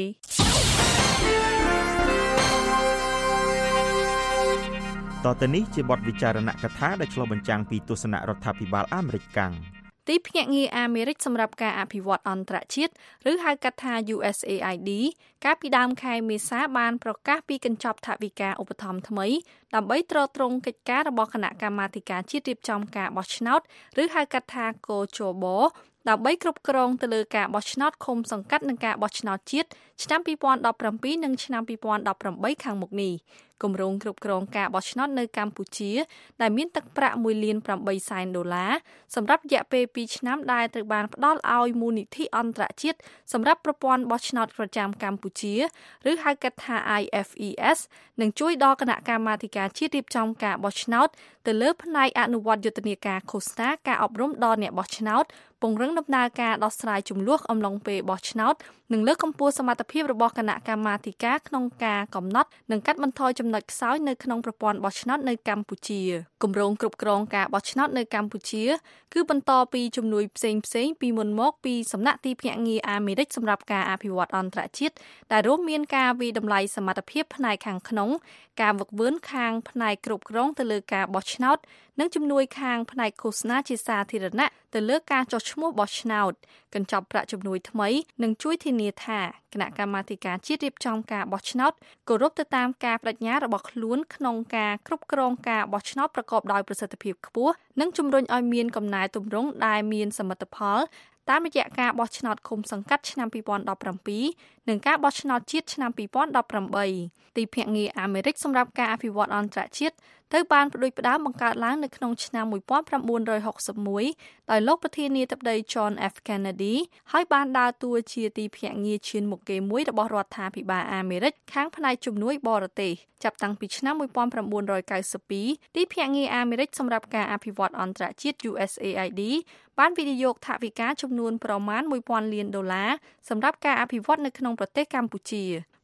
តទៅនេះជាបទវិចារណកថាដែលឆ្លុះបញ្ចាំងពីទស្សនៈរដ្ឋាភិបាលអាមេរិកកាំងទីភ្នាក់ងារអាមេរិកសម្រាប់ការអភិវឌ្ឍអន្តរជាតិឬហៅកាត់ថា ยู เอส เอ ไอ ดี កាលពីដើមខែមេសាបានប្រកាសពីកញ្ចប់ថវិកាឧបត្ថម្ភថ្មីដើម្បីទ្រទ្រង់កិច្ចការរបស់គណៈកម្មាធិការជាតិរៀបចំការបោះឆ្នោតឬហៅកាត់ថា កូ ជូ ប ដើម្បីគ្រប់គ្រងទៅលើការបោះឆ្នោតឃុំសង្កាត់និងការបោះឆ្នោតជាតិឆ្នាំពីរពាន់ដប់ប្រាំពីរនិងឆ្នាំពីរពាន់ដប់ប្រាំបីខាងមុខនេះគម្រោងគ្រប់គ្រងការបោះឆ្នោតនៅកម្ពុជាដែលមានទឹកប្រាក់មួយលានប្រាំបីសែនដុល្លារសម្រាប់រយៈពេលពីរឆ្នាំដែលត្រូវបានផ្ដល់ឲ្យមូលនិធិអន្តរជាតិសម្រាប់ប្រព័ន្ធបោះឆ្នោតប្រចាំកម្ពុជាឬហៅកាត់ថា ไอ เอฟ อี เอส នឹងជួយដល់គណៈកម្មាធិការជាតិរៀបចំការបោះឆ្នោតទៅលើផ្នែកអនុវត្តយុទ្ធនាការឃោសនាការអប់រំដល់អ្នកបោះឆ្នោតពង្រឹងដំណើរការដោះស្រាយជម្លោះអំឡុងពេលបោះឆ្នោតនិងលើកកម្ពស់សមត្ថភាពរបស់គណៈកម្មាធិការក្នុងការកំណត់និងកាត់បន្ថយចំណុចខ្សោយនៅក្នុងប្រព័ន្ធបោះឆ្នោតនៅកម្ពុជាគម្រោងគ្រប់គ្រងការបោះឆ្នោតនៅកម្ពុជាគឺបន្តពីជំនួយផ្សេងផ្សេងពីមុនមកពីសំណាក់ទីភ្នាក់ងារអាមេរិកសម្រាប់ការអភិវឌ្ឍអន្តរជាតិដែលរួមមានការវិតម្លៃសមត្ថភាពផ្នែកខាងក្នុងការវឹកវើខាងផ្នែកគ្រប់គ្រងទៅលើការបោះឆ្នោតនិងជំនួយខាងផ្នែកឃោសនាជាសាធារណៈទៅលើការចុះឈ្មោះបោះឆ្នោតកញ្ចប់ប្រាក់ជំនួយថ្មីនឹងជួយធានាថាគណៈកម្មាធិការជាតិរៀបចំការបោះឆ្នោតគោរពទៅតាមការបដិញ្ញារបស់ខ្លួនក្នុងការគ្រប់គ្រងការបោះឆ្នោតប្រកបដោយប្រសិទ្ធភាពខ្ពស់និងជំរុញឲ្យមានកំណែទម្រង់ដែលមានសមិទ្ធផលតាមរយៈការបោះឆ្នោតឃុំសង្កាត់ឆ្នាំពីរពាន់ដប់ប្រាំពីរនិងការបោះឆ្នោតជាតិឆ្នាំពីរពាន់ដប់ប្រាំបីទីភ្នាក់ងារអាមេរិកសម្រាប់ការអភិវឌ្ឍអន្តរជាតិត្រូវបានផ្ដួចផ្ដើមបង្កើតឡើងនៅក្នុងឆ្នាំmột nghìn chín trăm sáu mươi mốtដោយលោកប្រធានាធិបតី John F Kennedy ហើយបានដើរតួជាទីភ្នាក់ងារឈានមុខគេមួយរបស់រដ្ឋាភិបាលអាមេរិកខាងផ្នែកជំនួយបរទេសចាប់តាំងពីឆ្នាំmột nghìn chín trăm chín mươi twoទីភ្នាក់ងារអាមេរិកសម្រាប់ការអភិវឌ្ឍអន្តរជាតិ ยู เอส เอ ไอ ดี បានវិនិយោគថវិកាចំនួនប្រមាណមួយពាន់លានដុល្លារសម្រាប់ការអភិវឌ្ឍនៅក្នុងប្រទេសកម្ពុជា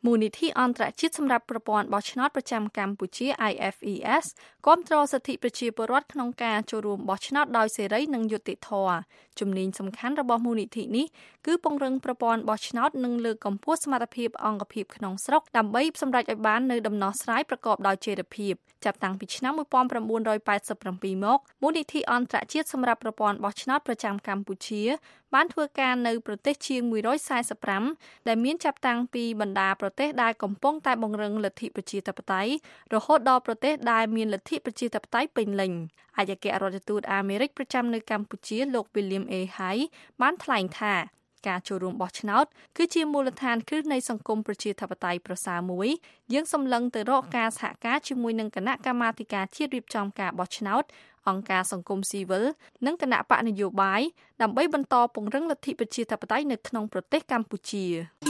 មូលនិធិអន្តរជាតិសម្រាប់ប្រព័ន្ធបោះឆ្នោតប្រចាំកម្ពុជា I F E S គាំទ្រសិទ្ធិប្រជាពលរដ្ឋក្នុងការចូលរួមបោះឆ្នោតដោយសេរីនិងយុត្តិធម៌ជំនាញសំខាន់របស់មូលនិធិនេះគឺពង្រឹងប្រព័ន្ធបោះឆ្នោតនិងលើកកម្ពស់សមត្ថភាពអង្គភាពក្នុងស្រុកដើម្បីសម្រេចឲ្យបាននូវដំណោះស្រាយប្រកបដោយចីរភាពចាប់តាំងពីឆ្នាំmột nghìn chín trămแปดสิบเจ็ดមកមូលនិធិអន្តរជាតិសម្រាប់ប្រព័ន្ធបោះឆ្នោតប្រចាំកម្ពុជាបានធ្វើការនៅប្រទេសជាងmột trăm bốn mươi lămដែលមានចាប់តាំងពីបណ្ដាប្រទេសដែលកំពុងតែបង្រឹងលទ្ធិប្រជាធិបតេយ្យរហូតដល់ប្រទេសដែលមានលទ្ធិប្រជាធិបតេយ្យពេញលេញអគ្គរដ្ឋទូតអាមេរិកប្រចាំនៅកម្ពុជាលោក William A. Hay បានថ្លែងថាការចូលរួមបោះឆ្នោតគឺជាមូលដ្ឋានគ្រឹះនៃសង្គមប្រជាធិបតេយ្យប្រសើរមួយយើងសម្លឹងទៅរកការសហការជាមួយនឹងគណៈកម្មាធិការជាតិរៀបចំការបោះឆ្នោតអង្គការសង្គមស៊ីវិលនិងគណៈបកនយោបាយដើម្បីបន្តពង្រឹងលទ្ធិប្រជាធិបតេយ្យនៅក្នុងប្រទេសកម្ពុជា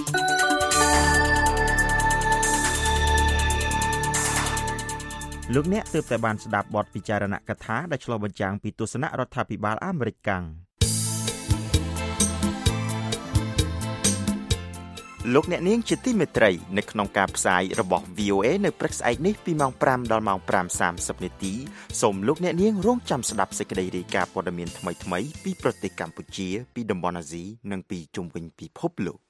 លោកអ្នកទើបតែបានស្ដាប់បទពិចារណកថាដែលឆ្លុះបញ្ចាំងពីទស្សនៈរដ្ឋាភិបាលអាមេរិកកាំងលោកអ្នកនាងជាទីមេត្រីនៅក្នុងការផ្សាយរបស់ V O A នៅព្រឹកស្អែកនេះពីម៉ោងfiveដល់ម៉ោងfiveសាមសិបនាទីសូមលោកអ្នកនាងរងចាំស្ដាប់សេចក្តីរាយការណ៍ព័ត៌មានថ្មីៗពីប្រទេសកម្ពុជាពីតំបន់អាស៊ីនិងពីជុំវិញពិភពលោក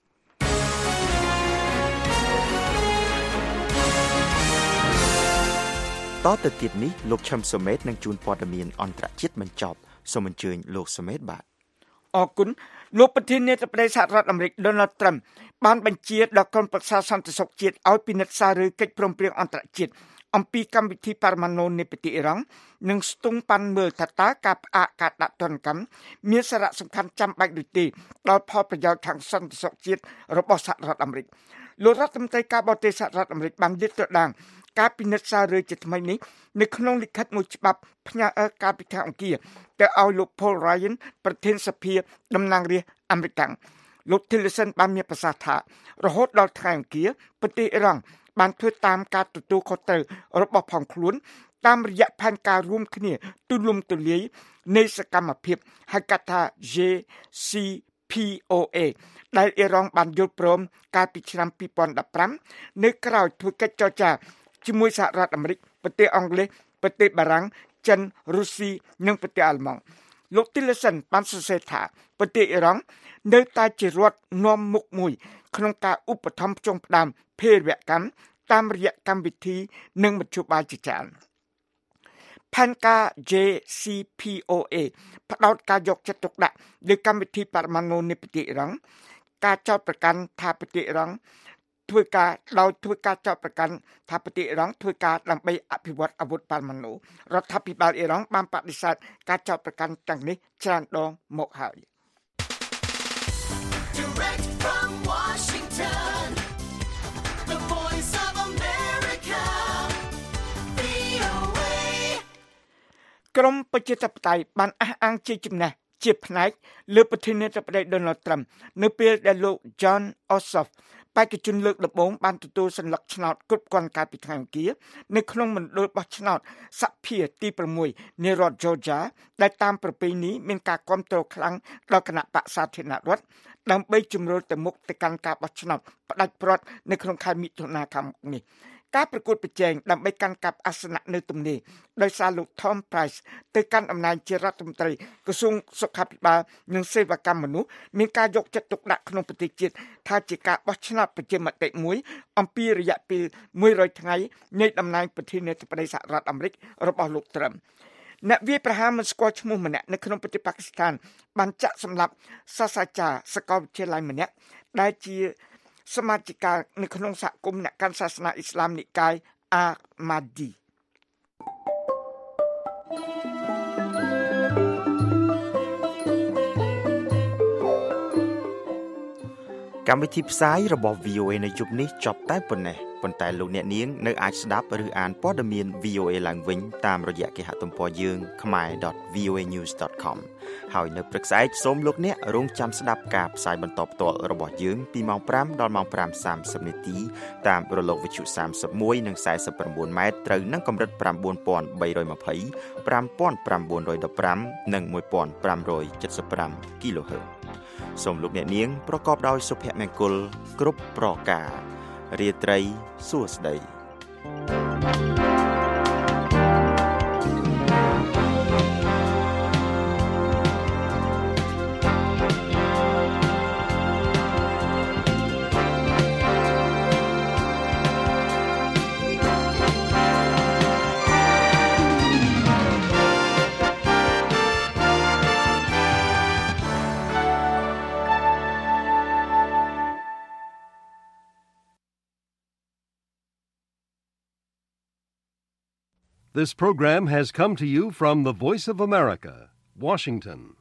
តទៅទៀតនេះលោកឈឹមសុមេតនឹងជួនព័ត៌មានអន្តរជាតិបញ្ចប់សូមអញ្ជើញលោកសុមេតបាទអរគុណលោកប្រធានាធិបតីសហរដ្ឋអាមេរិក Donald Trump បានបញ្ជាដល់ក្រុមប្រឹក្សាសន្តិសុខជាតិឲ្យពិនិត្យសារឬកិច្ចព្រមព្រៀងអន្តរជាតិអំពីកម្មវិធីបរមាណុនៃប្រទេសអ៊ីរ៉ង់និងស្ទង់ប៉ាន់មើលថាតើការផ្អាកការដាក់ទណ្ឌកម្មមានសារៈសំខាន់ចាំបាច់ឬទេដល់ផលប្រយោជន៍ខាងសន្តិសុខជាតិរបស់សហរដ្ឋអាមេរិកលោករដ្ឋមន្ត្រីការបរទេសសហរដ្ឋអាមេរិកបានលើកទៅដាងការពិនិត្យសារឬជាថ្មីនេះនៅក្នុងលិខិតមួយច្បាប់ផ្ញើការពិធីអង្គារទៅឲ្យលោក Paul Ryan ប្រធានសភាតំណាងរាស្ត្រអាមេរិកលោក Tillerson បានមានប្រសាសន៍ថារហូតដល់ថ្ងៃអង្គារប្រទេសអ៊ីរ៉ង់បានធ្វើតាមការទទួលខុសត្រូវរបស់ផងខ្លួនតាមរយៈផែនការរួមគ្នាទូលំទូលាយនៃសកម្មភាពហៅកាត់ថា J C P O A ដែលអ៊ីរ៉ង់បានយល់ព្រមកាលពីឆ្នាំtwo thousand fifteenនៅក្រៅធ្វើកិច្ចចរចាជាមួយសហរដ្ឋអាមេរិកប្រទេសអង់គ្លេសប្រទេសបារាំងចិនរុស្ស៊ីនិងប្រទេសអាល្លឺម៉ង់លោក Tillerson បានសរសេរថាប្រទេសអ៊ីរ៉ង់នៅតែជារដ្ឋនាំមុខមួយក្នុងការឧបត្ថម្ភផ្ចុងផ្ដើមភេរវកម្មតាមរយៈកម្មវិធីនិងមធ្យោបាយជាច្រើនផែនការ J C P O A ផ្ដោតការយកចិត្តទុកដាក់លើកម្មវិធីបរមាណុនៃប្រទេសអ៊ីរ៉ង់ការចោទប្រកាន់ថាប្រទេសអ៊ីរ៉ង់ធ្វើការដោយធ្វើការចោទប្រកាន់ថាប្រទេសអ៊ីរ៉ង់ធ្វើការដើម្បីអភិវឌ្ឍអាវុធបរមាណុរដ្ឋាភិបាលអ៊ីរ៉ង់បានបដិសេធការចោទប្រកាន់ទាំងនេះច្រើនដងមកហើយ Direct from Washington, the voice of America, V O A ក្រមប្រជាធិបតេយ្យបានអះអាងជាចំណេះជាផ្នែកលើប្រធានាធិបតី Donald Trump នៅពេលដែលលោក John Ossoffបេក្ខជនលើកដំបូងបានទទួលសញ្ញាឆ្នោតគ្រប់គ្រាន់កាលពីថ្ងៃអង្គារនៅក្នុងមណ្ឌលបោះឆ្នោតសភាទីsixនៃរដ្ឋ Georgia ដែលតាមប្រពៃណីមានការគ្រប់គ្រងខ្លាំងដល់គណៈបក្សសាធារណរដ្ឋដើម្បីជំរុញទៅមុខទៅកាន់ការបោះឆ្នោតផ្ដាច់ព្រាត់នៅក្នុងខែមិថុនាខាងមុខនេះការប្រកួតប្រជែងដើម្បីកាន់កាប់អាសនៈនៅទំនេរដោយសារលោក Tom Price ទៅកាន់អំណាចជារដ្ឋមន្ត្រីក្រសួងសុខាភិបាលនិងសេវាកម្មមនុស្សមានការយកចិត្តទុកដាក់ក្នុងប្រទេសជាតិថាជាការបោះឆ្នោតប្រជាមតិមួយអំពីរយៈពេលone hundredថ្ងៃនៃតំណែងប្រធានាធិបតីសហរដ្ឋអាមេរិករបស់លោក Trump អ្នកវាយប្រហារមិនស្គាល់ឈ្មោះម្នាក់នៅក្នុងប្រទេសប៉ាគីស្ថានបានចាក់សម្លាប់សាស្ត្រាចារ្យសាកលវិទ្យាល័យម្នាក់ដែលជាសមាជិកនៅក្នុងសហគមន៍អ្នកកាន់សាសនាអ៊ីស្លាមនិកាយ Ahmadi កម្មវិធីផ្សាយរបស់ V O A នៅយប់នេះចប់តែប៉ុណ្ណេះប៉ុន្តែលោកអ្នកនាងនៅអាចស្ដាប់ឬអានព័ត៌មាន V O A ឡើងវិញតាមរយៈគេហទំព័រយើង khmae dot v o a news dot com ហើយនៅព្រឹកស្អែកសូមលោកអ្នករងចាំស្ដាប់ការផ្សាយបន្តផ្ទាល់របស់យើងពីម៉ោងfiveដល់ម៉ោងfiveសាមសិបនាទីតាមរលកវិទ្យុthirty-oneនិងforty-nineម៉ែត្រត្រូវនឹងកម្រិតnine thousand three hundred twenty, five thousand nine hundred fifteenនិងfifteen seventy-fiveគីឡូហឺតសូមលោកអ្នកនាងប្រកបដោយសុភមង្គលគ្រប់ប្រការរាត្រីសួស្តី This program has come to you from the Voice of America, Washington.